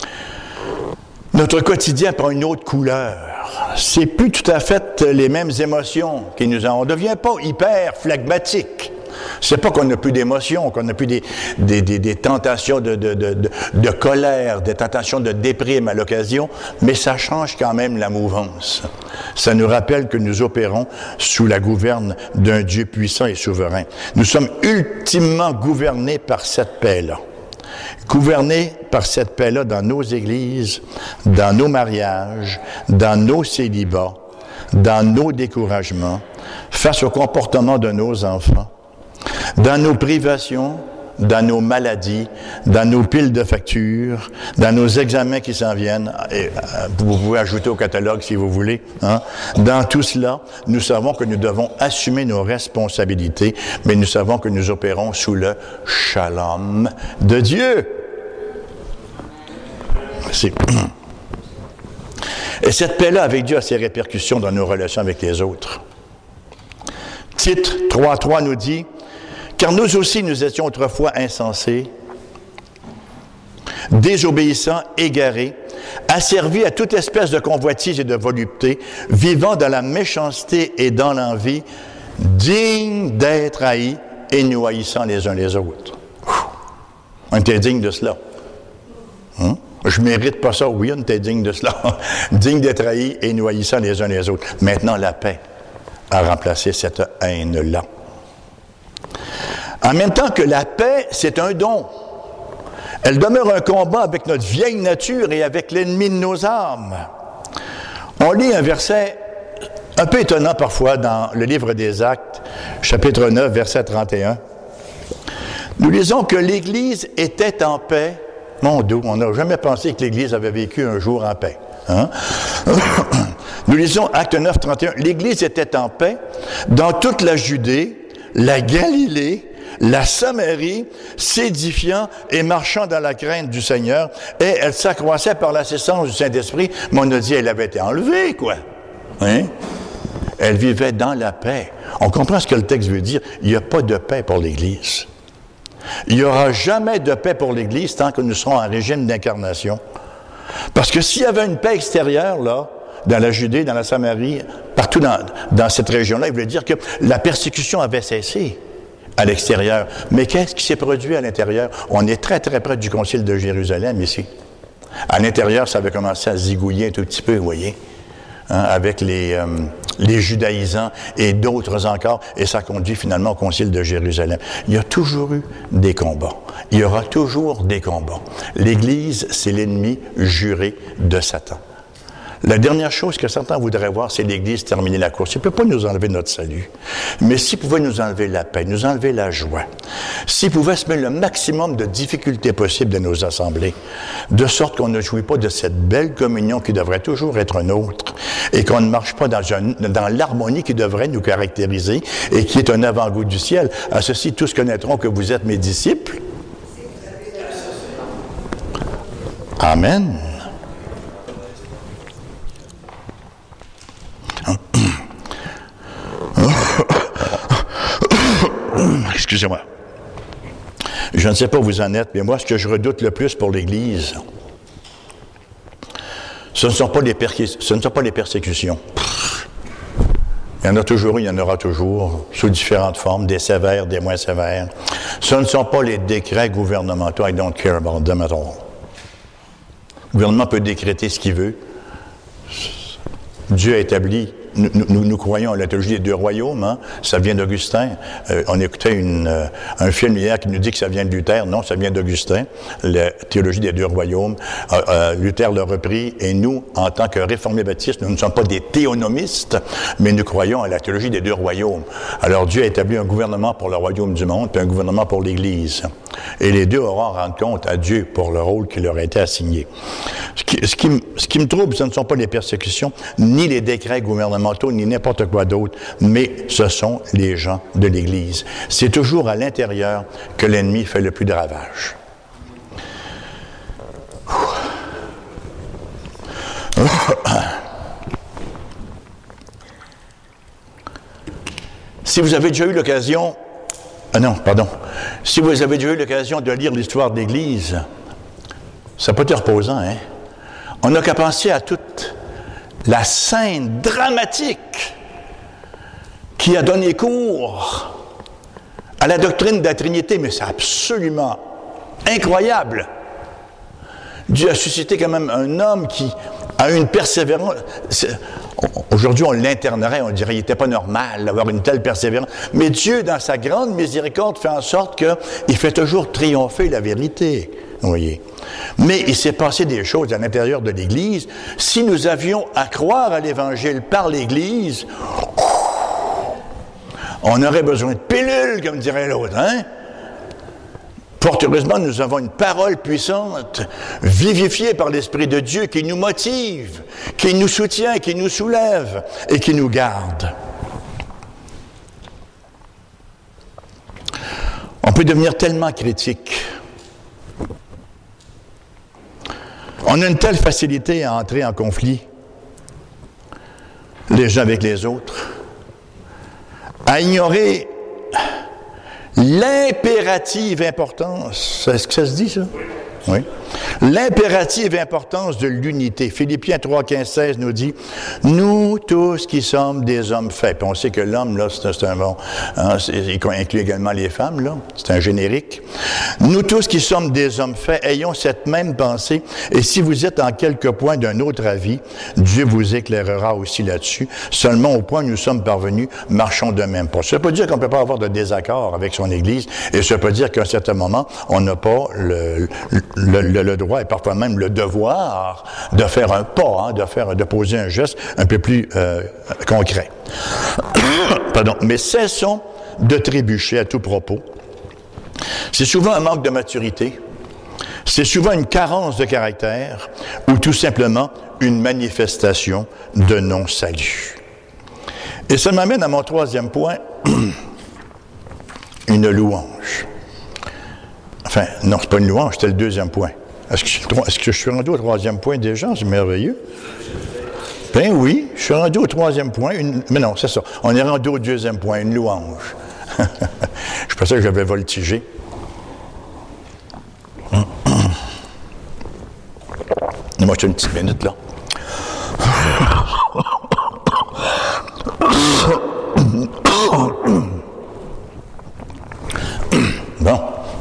Speaker 1: notre quotidien prend une autre couleur. C'est plus tout à fait les mêmes émotions qui nous ont. On ne devient pas hyper phlegmatique. C'est pas qu'on n'a plus d'émotions, qu'on n'a plus des, des, des, des tentations de, de, de, de, de colère, des tentations de déprime à l'occasion, mais ça change quand même la mouvance. Ça nous rappelle que nous opérons sous la gouverne d'un Dieu puissant et souverain. Nous sommes ultimement gouvernés par cette paix-là. Gouvernés par cette paix-là dans nos églises, dans nos mariages, dans nos célibats, dans nos découragements, face au comportement de nos enfants, dans nos privations, dans nos maladies, dans nos piles de factures, dans nos examens qui s'en viennent, et vous pouvez ajouter au catalogue si vous voulez, hein. Dans tout cela, nous savons que nous devons assumer nos responsabilités, mais nous savons que nous opérons sous le shalom de Dieu. C'est... Et cette paix-là avec Dieu a ses répercussions dans nos relations avec les autres. Tite trois trois nous dit, « Car nous aussi nous étions autrefois insensés, désobéissants, égarés, asservis à toute espèce de convoitise et de volupté, vivant dans la méchanceté et dans l'envie, dignes d'être haïs et nous haïssant les uns les autres. » On était digne de cela. Hein? Je ne mérite pas ça, oui, on était digne de cela. Digne d'être haïs et nous haïssant les uns les autres. Maintenant, la paix a remplacé cette haine-là. En même temps que la paix, c'est un don. Elle demeure un combat avec notre vieille nature et avec l'ennemi de nos âmes. On lit un verset un peu étonnant parfois dans le livre des Actes, chapitre neuf, verset trente et un. Nous lisons que l'Église était en paix. Mon Dieu, on n'a jamais pensé que l'Église avait vécu un jour en paix. Hein? Nous lisons Acte neuf, trente et un. L'Église était en paix dans toute la Judée, la Galilée, la Samarie, s'édifiant et marchant dans la crainte du Seigneur, et elle s'accroissait par l'assistance du Saint-Esprit, mais on a dit qu'elle avait été enlevée, quoi. Hein? Elle vivait dans la paix. On comprend ce que le texte veut dire. Il n'y a pas de paix pour l'Église. Il n'y aura jamais de paix pour l'Église tant que nous serons en régime d'incarnation. Parce que s'il y avait une paix extérieure, là, dans la Judée, dans la Samarie, partout dans, dans cette région-là, il voulait dire que la persécution avait cessé à l'extérieur. Mais qu'est-ce qui s'est produit à l'intérieur? On est très, très près du concile de Jérusalem, ici. À l'intérieur, ça avait commencé à zigouiller un tout petit peu, vous voyez, hein, avec les, euh, les judaïsants et d'autres encore, et ça conduit finalement au concile de Jérusalem. Il y a toujours eu des combats. Il y aura toujours des combats. L'Église, c'est l'ennemi juré de Satan. La dernière chose que Satan voudrait voir, c'est l'Église terminer la course. Il ne peut pas nous enlever notre salut. Mais s'il pouvait nous enlever la paix, nous enlever la joie, s'il pouvait se mettre le maximum de difficultés possibles de nos assemblées, de sorte qu'on ne jouit pas de cette belle communion qui devrait toujours être nôtre, et qu'on ne marche pas dans, un, dans l'harmonie qui devrait nous caractériser et qui est un avant-goût du ciel. À ceci, tous connaîtront que vous êtes mes disciples. Amen. Excusez-moi. Je ne sais pas où vous en êtes, mais moi, ce que je redoute le plus pour l'Église, ce ne sont pas les, perquis, ce ne sont pas les persécutions. Il y en a toujours eu, il y en aura toujours, sous différentes formes, des sévères, des moins sévères. Ce ne sont pas les décrets gouvernementaux. I don't care about them at all. Le gouvernement peut décréter ce qu'il veut. Dieu a établi, nous, nous, nous croyons à la théologie des deux royaumes, hein? Ça vient d'Augustin. Euh, on écoutait une, euh, un film hier qui nous dit que ça vient de Luther. Non, ça vient d'Augustin, la théologie des deux royaumes. Euh, euh, Luther l'a repris, et nous, en tant que réformés baptistes, nous ne sommes pas des théonomistes, mais nous croyons à la théologie des deux royaumes. Alors Dieu a établi un gouvernement pour le royaume du monde, puis un gouvernement pour l'Église. Et les deux auront à rendre compte à Dieu pour le rôle qui leur a été assigné. Ce qui, ce qui, ce qui me trouble, ce ne sont pas les persécutions, ni les décrets gouvernementaux, ni n'importe quoi d'autre, mais ce sont les gens de l'Église. C'est toujours à l'intérieur que l'ennemi fait le plus de ravages. Si vous avez déjà eu l'occasion... Ah non, pardon. Si vous avez déjà eu l'occasion de lire l'histoire de l'Église, ça peut être reposant, hein? On n'a qu'à penser à toute la scène dramatique qui a donné cours à la doctrine de la Trinité, mais c'est absolument incroyable. Dieu a suscité quand même un homme qui a une persévérance. Aujourd'hui, on l'internerait, on dirait qu'il n'était pas normal d'avoir une telle persévérance. Mais Dieu, dans sa grande miséricorde, fait en sorte qu'il fait toujours triompher la vérité. Vous voyez. Mais il s'est passé des choses à l'intérieur de l'Église. Si nous avions à croire à l'Évangile par l'Église, on aurait besoin de pilules, comme dirait l'autre, hein? Fort heureusement, nous avons une parole puissante, vivifiée par l'Esprit de Dieu, qui nous motive, qui nous soutient, qui nous soulève et qui nous garde. On peut devenir tellement critique. On a une telle facilité à entrer en conflit, les uns avec les autres, à ignorer l'impérative importance, est-ce que ça se dit, ça? Oui. L'impérative importance de l'unité. Philippiens trois, quinze, seize nous dit « Nous tous qui sommes des hommes faits ». Puis on sait que l'homme, là, c'est, c'est un bon... Hein, c'est, il inclut également les femmes, là. C'est un générique. « Nous tous qui sommes des hommes faits, ayons cette même pensée. Et si vous êtes en quelque point d'un autre avis, Dieu vous éclairera aussi là-dessus. Seulement au point où nous sommes parvenus, marchons de même pas. » Ça ne veut pas dire qu'on ne peut pas avoir de désaccord avec son Église. Et ça peut dire qu'à un certain moment, on n'a pas le... Le, le, le droit et parfois même le devoir de faire un pas, hein, de faire, de poser un geste un peu plus euh, concret. Pardon. Mais cessons de trébucher à tout propos. C'est souvent un manque de maturité, c'est souvent une carence de caractère ou tout simplement une manifestation de non-salut. Et ça m'amène à mon troisième point, une louange. Enfin, non, c'est pas une louange, c'était le deuxième point. Est-ce que, je, est-ce que je suis rendu au troisième point déjà? C'est merveilleux. Ben oui, je suis rendu au troisième point. Une, mais non, c'est ça. On est rendu au deuxième point, une louange. Je pensais que j'avais voltigé. Moi, j'ai une petite minute, là. Bon.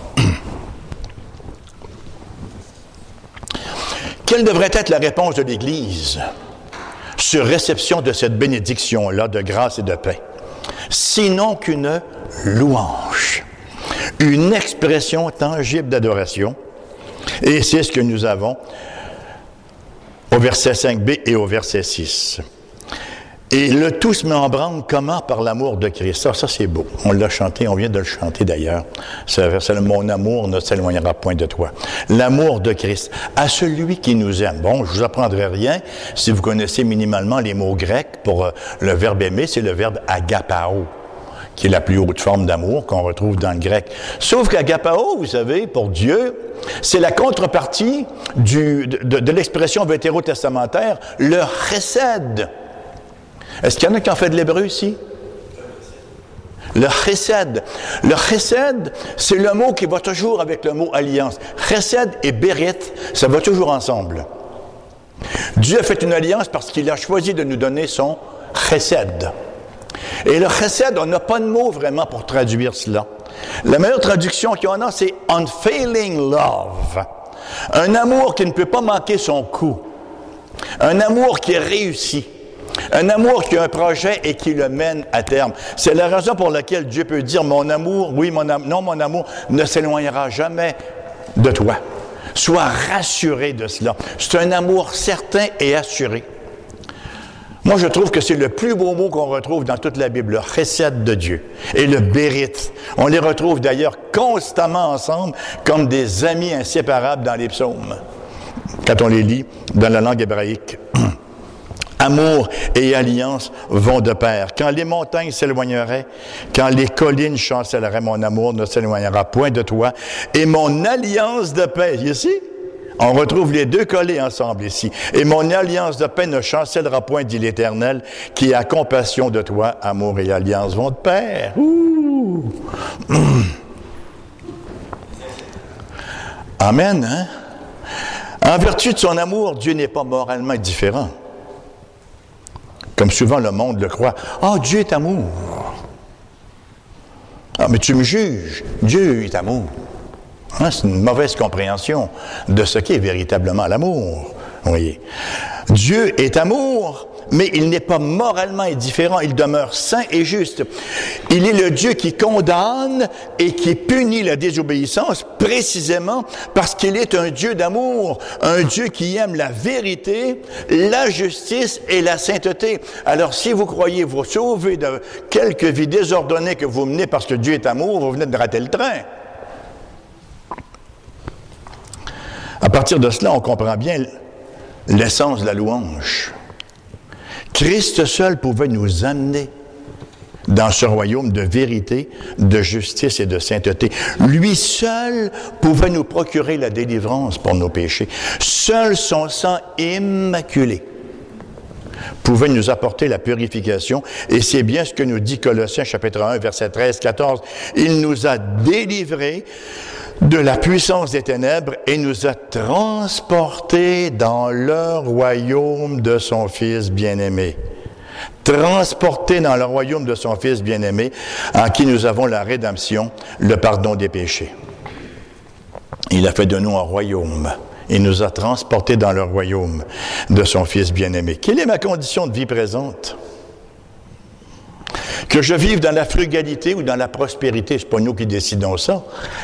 Speaker 1: Quelle devrait être la réponse de l'Église sur réception de cette bénédiction-là de grâce et de paix? Sinon qu'une louange, une expression tangible d'adoration. Et c'est ce que nous avons au verset cinq b et au verset six. Et le tout se met en branle comment? Par l'amour de Christ. Ça, ça c'est beau. On l'a chanté, on vient de le chanter d'ailleurs. C'est, c'est le, mon amour ne s'éloignera point de toi. L'amour de Christ. À celui qui nous aime. Bon, je vous apprendrai rien si vous connaissez minimalement les mots grecs pour euh, le verbe aimer, c'est le verbe agapao, qui est la plus haute forme d'amour qu'on retrouve dans le grec. Sauf qu'agapao, vous savez, pour Dieu, c'est la contrepartie du, de, de, de l'expression vétérotestamentaire, le chesed. Est-ce qu'il y en a qui ont fait de l'hébreu ici? Le chesed. Le chesed, c'est le mot qui va toujours avec le mot alliance. Chesed et bérit, ça va toujours ensemble. Dieu a fait une alliance parce qu'il a choisi de nous donner son chesed. Et le chesed, on n'a pas de mot vraiment pour traduire cela. La meilleure traduction qu'on a, c'est unfailing love. Un amour qui ne peut pas manquer son coup. Un amour qui réussit. Un amour qui a un projet et qui le mène à terme. C'est la raison pour laquelle Dieu peut dire, mon amour, oui, mon am- non, mon amour ne s'éloignera jamais de toi. Sois rassuré de cela. C'est un amour certain et assuré. Moi, je trouve que c'est le plus beau mot qu'on retrouve dans toute la Bible, le chesed de Dieu et le bérit. On les retrouve d'ailleurs constamment ensemble comme des amis inséparables dans les psaumes, quand on les lit dans la langue hébraïque. Amour et alliance vont de pair. Quand les montagnes s'éloigneraient, quand les collines chancelleraient, mon amour ne s'éloignera point de toi. Et mon alliance de paix, ici, on retrouve les deux collés ensemble ici. Et mon alliance de paix ne chancellera point, dit l'Éternel, qui a compassion de toi. Amour et alliance vont de pair. Ouh. Mmh. Amen, hein? En vertu de son amour, Dieu n'est pas moralement différent. Comme souvent le monde le croit. « Ah, oh, Dieu est amour. » Ah, mais tu me juges. Dieu est amour. Hein, c'est une mauvaise compréhension de ce qu'est véritablement l'amour. Vous voyez. Dieu est amour, mais il n'est pas moralement indifférent. Il demeure saint et juste. Il est le Dieu qui condamne et qui punit la désobéissance précisément parce qu'il est un Dieu d'amour, un Dieu qui aime la vérité, la justice et la sainteté. Alors, si vous croyez vous sauver de quelques vies désordonnées que vous menez parce que Dieu est amour, vous venez de rater le train. À partir de cela, on comprend bien l'essence de la louange. Christ seul pouvait nous amener dans ce royaume de vérité, de justice et de sainteté. Lui seul pouvait nous procurer la délivrance pour nos péchés. Seul son sang immaculé pouvait nous apporter la purification. Et c'est bien ce que nous dit Colossiens chapitre un, versets treize à quatorze. Il nous a délivrés de la puissance des ténèbres et nous a transportés dans le royaume de son Fils bien-aimé. Transportés dans le royaume de son Fils bien-aimé, en qui nous avons la rédemption, le pardon des péchés. Il a fait de nous un royaume. Il nous a transportés dans le royaume de son Fils bien-aimé. Quelle est ma condition de vie présente? Que je vive dans la frugalité ou dans la prospérité, ce n'est pas nous qui décidons ça.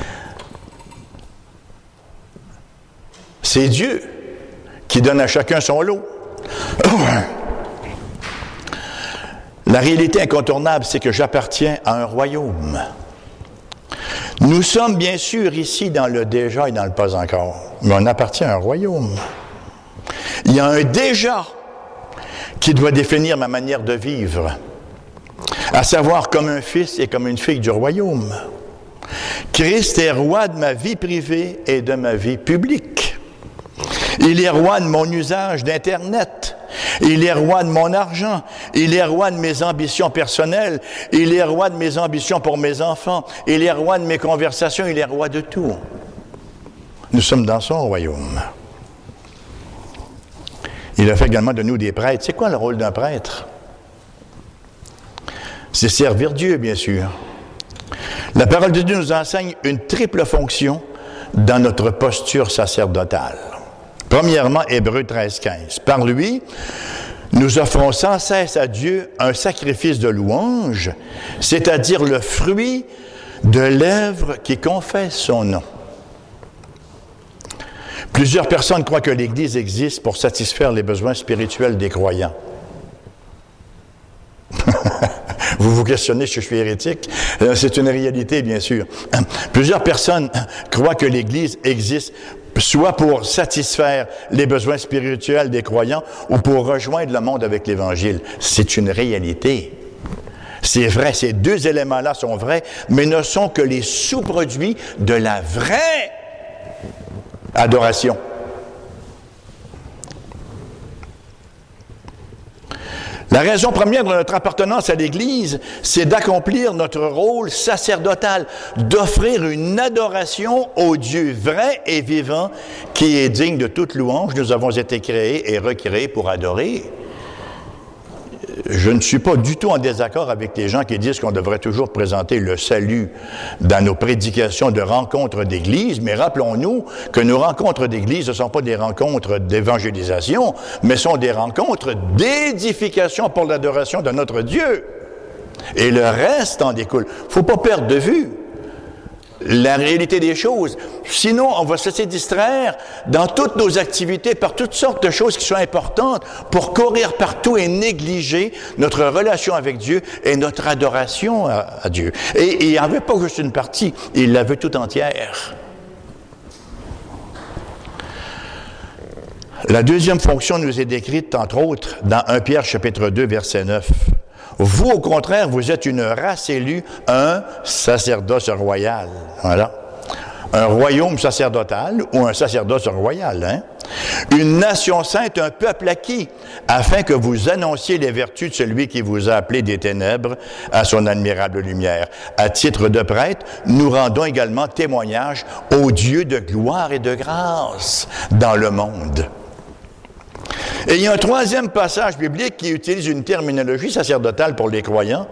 Speaker 1: C'est Dieu qui donne à chacun son lot. La réalité incontournable, c'est que j'appartiens à un royaume. Nous sommes bien sûr ici dans le déjà et dans le pas encore, mais on appartient à un royaume. Il y a un déjà qui doit définir ma manière de vivre, à savoir comme un fils et comme une fille du royaume. Christ est roi de ma vie privée et de ma vie publique. Il est roi de mon usage d'Internet. Il est roi de mon argent. Il est roi de mes ambitions personnelles. Il est roi de mes ambitions pour mes enfants. Il est roi de mes conversations. Il est roi de tout. Nous sommes dans son royaume. Il a fait également de nous des prêtres. C'est quoi le rôle d'un prêtre? C'est servir Dieu, bien sûr. La parole de Dieu nous enseigne une triple fonction dans notre posture sacerdotale. Premièrement, Hébreux treize quinze. Par lui, nous offrons sans cesse à Dieu un sacrifice de louange, c'est-à-dire le fruit de lèvres qui confessent son nom. Plusieurs personnes croient que l'Église existe pour satisfaire les besoins spirituels des croyants. Vous vous questionnez si je suis hérétique? C'est une réalité, bien sûr. Plusieurs personnes croient que l'Église existe soit pour satisfaire les besoins spirituels des croyants ou pour rejoindre le monde avec l'Évangile. C'est une réalité. C'est vrai, ces deux éléments-là sont vrais, mais ne sont que les sous-produits de la vraie adoration. La raison première de notre appartenance à l'Église, c'est d'accomplir notre rôle sacerdotal, d'offrir une adoration au Dieu vrai et vivant qui est digne de toute louange. Nous avons été créés et recréés pour adorer. je ne suis pas du tout en désaccord avec les gens qui disent qu'on devrait toujours présenter le salut dans nos prédications de rencontres d'église, mais rappelons-nous que nos rencontres d'église ne sont pas des rencontres d'évangélisation, mais sont des rencontres d'édification pour l'adoration de notre Dieu. Et le reste en découle. Il ne faut pas perdre de vue la réalité des choses. Sinon, on va se laisser distraire dans toutes nos activités par toutes sortes de choses qui sont importantes pour courir partout et négliger notre relation avec Dieu et notre adoration à, à Dieu. Et, et il n'y en avait pas juste une partie, il la veut tout entière. La deuxième fonction nous est décrite, entre autres, dans premier Pierre chapitre deux, verset neuf. Vous, au contraire, vous êtes une race élue, un sacerdoce royal. Voilà. Un royaume sacerdotal ou un sacerdoce royal. Hein? Une nation sainte, un peuple acquis, afin que vous annonciez les vertus de celui qui vous a appelé des ténèbres à son admirable lumière. À titre de prêtre, nous rendons également témoignage au Dieu de gloire et de grâce dans le monde. Et il y a un troisième passage biblique qui utilise une terminologie sacerdotale pour les croyants.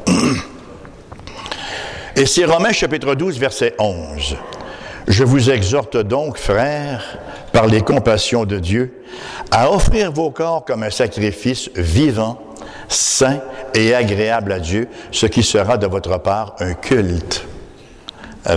Speaker 1: Et c'est Romains chapitre douze, verset onze. « Je vous exhorte donc, frères, par les compassions de Dieu, à offrir vos corps comme un sacrifice vivant, saint et agréable à Dieu, ce qui sera de votre part un culte raisonnable. »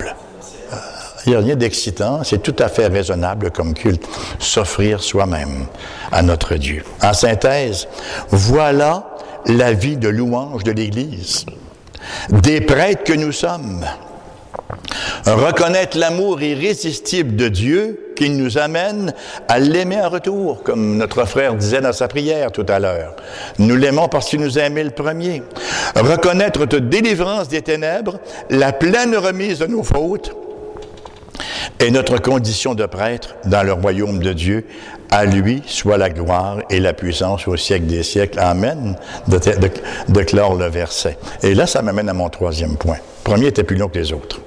Speaker 1: Il n'y a rien d'excitant, c'est tout à fait raisonnable comme culte, s'offrir soi-même à notre Dieu. En synthèse, voilà la vie de louange de l'Église, des prêtres que nous sommes. Reconnaître l'amour irrésistible de Dieu qui nous amène à l'aimer en retour, comme notre frère disait dans sa prière tout à l'heure. Nous l'aimons parce qu'il nous a aimé le premier. Reconnaître notre délivrance des ténèbres, la pleine remise de nos fautes, et notre condition de prêtre dans le royaume de Dieu. À lui soit la gloire et la puissance au siècle des siècles. Amen. De, de, de clore le verset. Et là, ça m'amène à mon troisième point. Le premier était plus long que les autres.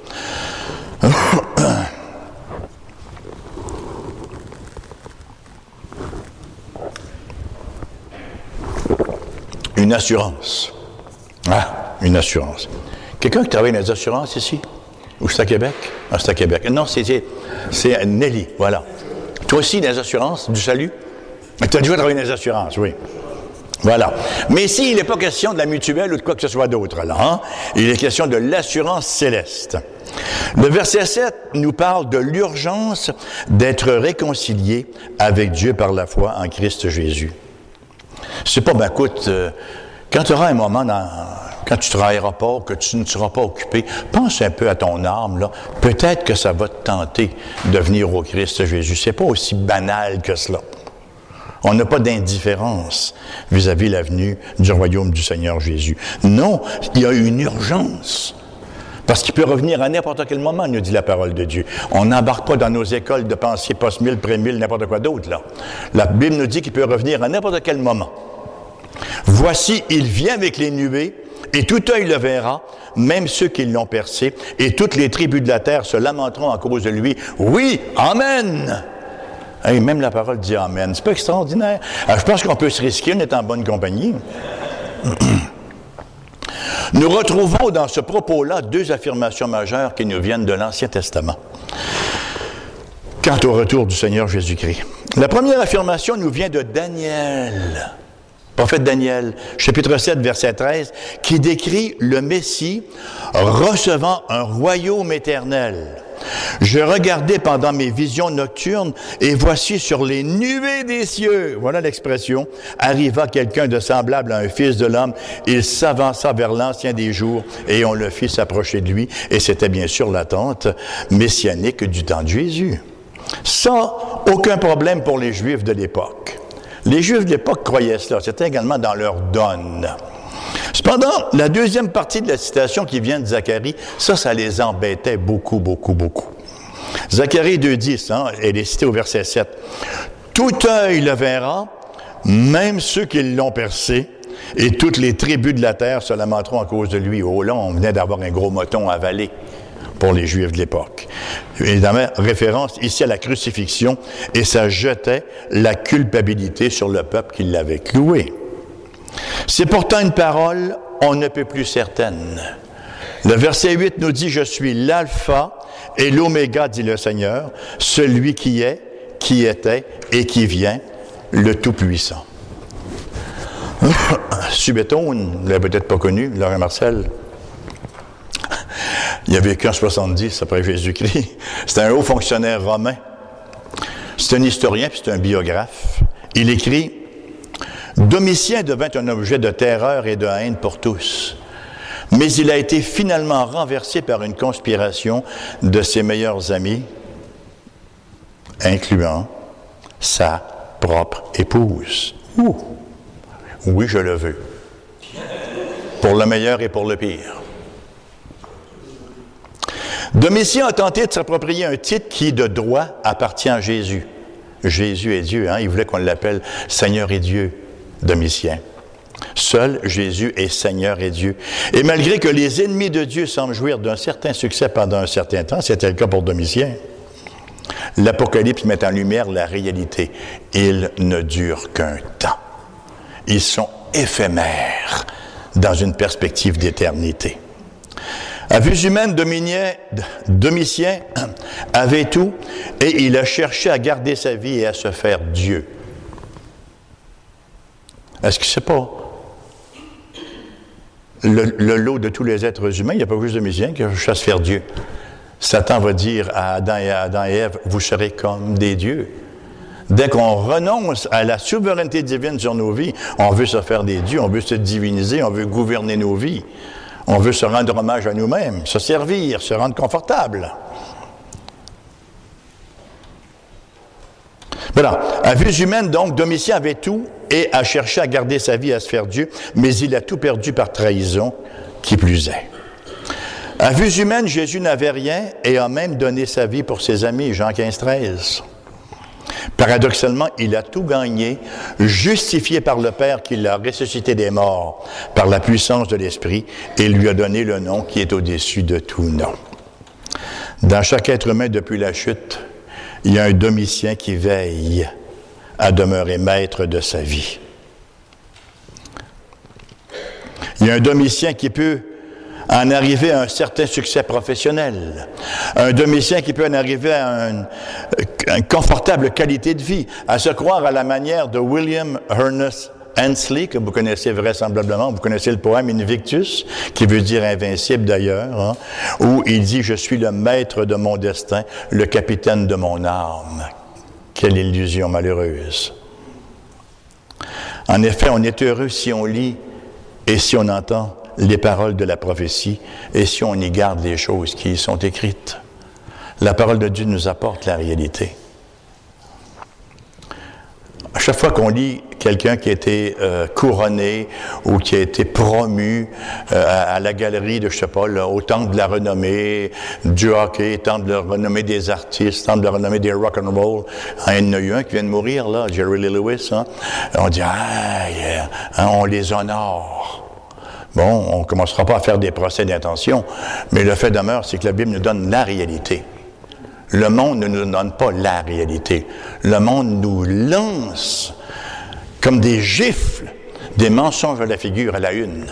Speaker 1: Une assurance. Ah, une assurance. Quelqu'un qui travaille dans les assurances ici? Ou c'est à Québec? Ah, c'est à Québec. Non, c'est, c'est, c'est Nelly, voilà. Toi aussi, dans les assurances, du salut? Tu as déjà travaillé dans les assurances, oui. Voilà. Mais ici, il n'est pas question de la mutuelle ou de quoi que ce soit d'autre, là. Hein? Il est question de l'assurance céleste. Le verset sept nous parle de l'urgence d'être réconcilié avec Dieu par la foi en Christ Jésus. C'est pas, ben écoute, euh, quand tu auras un moment dans... Quand tu ne travailleras pas, que tu ne seras pas occupé, pense un peu à ton âme, là. Peut-être que ça va te tenter de venir au Christ Jésus. C'est pas aussi banal que cela. On n'a pas d'indifférence vis-à-vis de la venue du royaume du Seigneur Jésus. Non, il y a une urgence. Parce qu'il peut revenir à n'importe quel moment, nous dit la parole de Dieu. On n'embarque pas dans nos écoles de pensée post-mille, pré-mille, n'importe quoi d'autre, là. La Bible nous dit qu'il peut revenir à n'importe quel moment. Voici, il vient avec les nuées, et tout œil le verra, même ceux qui l'ont percé, et toutes les tribus de la terre se lamenteront à cause de lui. Oui, Amen! Et même la parole dit Amen. C'est pas extraordinaire. Alors, je pense qu'on peut se risquer, on est en bonne compagnie. Nous retrouvons dans ce propos-là deux affirmations majeures qui nous viennent de l'Ancien Testament quant au retour du Seigneur Jésus-Christ. La première affirmation nous vient de Daniel. Prophète Daniel, chapitre sept, verset treize, qui décrit le Messie recevant un royaume éternel. Je regardais pendant mes visions nocturnes, et voici sur les nuées des cieux, voilà l'expression, arriva quelqu'un de semblable à un fils de l'homme. Il s'avança vers l'ancien des jours, et on le fit s'approcher de lui, et c'était bien sûr l'attente messianique du temps de Jésus. Ça, aucun problème pour les Juifs de l'époque. Les Juifs de l'époque croyaient cela, c'était également dans leur donne. Cependant, la deuxième partie de la citation qui vient de Zacharie, ça, ça les embêtait beaucoup, beaucoup, beaucoup. Zacharie deux dix, hein, elle est citée au verset sept. « Tout œil le verra, même ceux qui l'ont percé, et toutes les tribus de la terre se lamenteront à cause de lui. » Oh là, on venait d'avoir un gros moton à avaler pour les Juifs de l'époque. Évidemment, référence ici à la crucifixion, et ça jetait la culpabilité sur le peuple qui l'avait cloué. C'est pourtant une parole, on ne peut plus certaine. Le verset huit nous dit « Je suis l'alpha et l'oméga, dit le Seigneur, celui qui est, qui était et qui vient, le Tout-Puissant. » Subétone, vous ne l'avez peut-être pas connu, Laurent Marcel. Il a vécu en soixante-dix après Jésus-Christ. C'est un haut fonctionnaire romain. C'est un historien puis c'est un biographe. Il écrit « Domitien devint un objet de terreur et de haine pour tous. Mais il a été finalement renversé par une conspiration de ses meilleurs amis, incluant sa propre épouse. » Ouh! Oui, je le veux. Pour le meilleur et pour le pire. Domitien a tenté de s'approprier un titre qui, de droit, appartient à Jésus. Jésus est Dieu, hein? Il voulait qu'on l'appelle Seigneur et Dieu, Domitien. Seul Jésus est Seigneur et Dieu. Et malgré que les ennemis de Dieu semblent jouir d'un certain succès pendant un certain temps, c'était le cas pour Domitien, l'Apocalypse met en lumière la réalité. Ils ne durent qu'un temps. Ils sont éphémères dans une perspective d'éternité. À vue humaine, Domitien avait tout et il a cherché à garder sa vie et à se faire Dieu. Est-ce que c'est pas le, le lot de tous les êtres humains? Il n'y a pas juste Domitien qui cherche à se faire Dieu. Satan va dire à Adam et à Adam et Ève, vous serez comme des dieux. Dès qu'on renonce à la souveraineté divine sur nos vies, on veut se faire des dieux, on veut se diviniser, on veut gouverner nos vies. On veut se rendre hommage à nous-mêmes, se servir, se rendre confortable. Voilà. À vue humaine, donc, Domitien avait tout et a cherché à garder sa vie, à se faire Dieu, mais il a tout perdu par trahison, qui plus est. À vue humaine, Jésus n'avait rien et a même donné sa vie pour ses amis, Jean quinze, treize. Paradoxalement, il a tout gagné, justifié par le Père qui l'a ressuscité des morts par la puissance de l'Esprit et lui a donné le nom qui est au-dessus de tout nom. Dans chaque être humain depuis la chute, il y a un Domitien qui veille à demeurer maître de sa vie. Il y a un Domitien qui peut en arriver à un certain succès professionnel. Un Domitien qui peut en arriver à une, une confortable qualité de vie, à se croire à la manière de William Ernest Hensley, que vous connaissez vraisemblablement, vous connaissez le poème Invictus, qui veut dire invincible d'ailleurs, hein, où il dit « Je suis le maître de mon destin, le capitaine de mon âme ». Quelle illusion malheureuse. En effet, on est heureux si on lit et si on entend les paroles de la prophétie et si on y garde les choses qui y sont écrites. La parole de Dieu nous apporte la réalité. À chaque fois qu'on lit quelqu'un qui a été euh, couronné ou qui a été promu euh, à, à la galerie de, je sais pas, là, au temple de la renommée du hockey, temple de la renommée des artistes, temple de la renommée des rock and roll, hein, il y en a eu un qui vient de mourir, là, Jerry Lee Lewis, hein, on dit, ah, yeah, hein, on les honore. Bon, on ne commencera pas à faire des procès d'intention, mais le fait demeure, c'est que la Bible nous donne la réalité. Le monde ne nous donne pas la réalité. Le monde nous lance comme des gifles, des mensonges à la figure, à la une.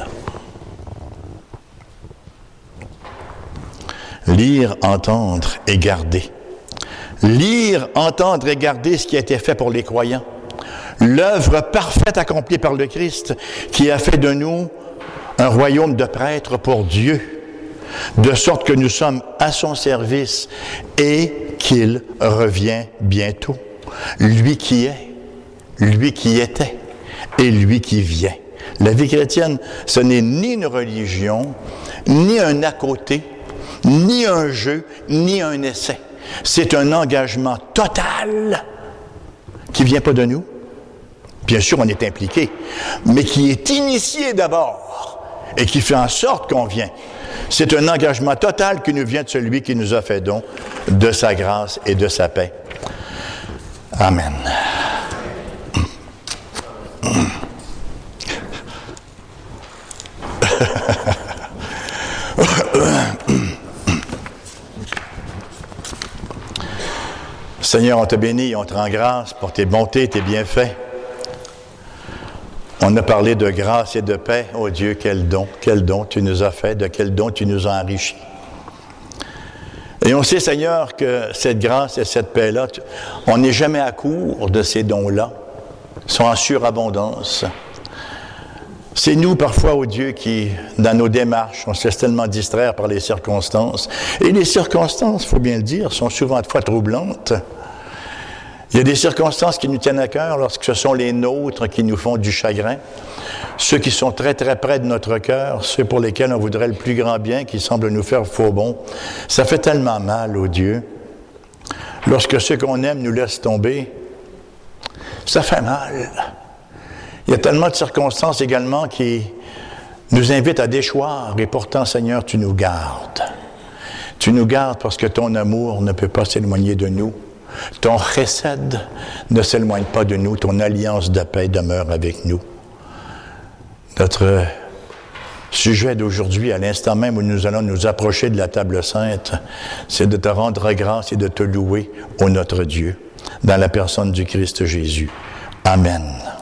Speaker 1: Lire, entendre et garder. Lire, entendre et garder ce qui a été fait pour les croyants. L'œuvre parfaite accomplie par le Christ qui a fait de nous un royaume de prêtres pour Dieu, de sorte que nous sommes à son service et qu'il revient bientôt. Lui qui est, lui qui était et lui qui vient. La vie chrétienne, ce n'est ni une religion, ni un à côté, ni un jeu, ni un essai. C'est un engagement total qui ne vient pas de nous. Bien sûr, on est impliqué, mais qui est initié d'abord et qui fait en sorte qu'on vient. C'est un engagement total qui nous vient de celui qui nous a fait don de sa grâce et de sa paix. Amen. Seigneur, on te bénit, on te rend grâce pour tes bontés, tes bienfaits. On a parlé de grâce et de paix. Oh Dieu, quel don, quel don tu nous as fait, de quel don tu nous as enrichis. Et on sait, Seigneur, que cette grâce et cette paix-là, tu, on n'est jamais à court de ces dons-là. Ils sont en surabondance. C'est nous, parfois, oh Dieu, qui, dans nos démarches, on se laisse tellement distraire par les circonstances. Et les circonstances, il faut bien le dire, sont souvent de fois troublantes. Il y a des circonstances qui nous tiennent à cœur lorsque ce sont les nôtres qui nous font du chagrin. Ceux qui sont très, très près de notre cœur, ceux pour lesquels on voudrait le plus grand bien, qui semblent nous faire faux bon. Ça fait tellement mal, oh Dieu. Lorsque ceux qu'on aime nous laissent tomber, ça fait mal. Il y a tellement de circonstances également qui nous invitent à déchoir, et pourtant, Seigneur, tu nous gardes. Tu nous gardes parce que ton amour ne peut pas s'éloigner de nous. Ton chesed ne s'éloigne pas de nous, ton alliance de paix demeure avec nous. Notre sujet d'aujourd'hui, à l'instant même où nous allons nous approcher de la table sainte, c'est de te rendre grâce et de te louer, ô notre Dieu, dans la personne du Christ Jésus. Amen.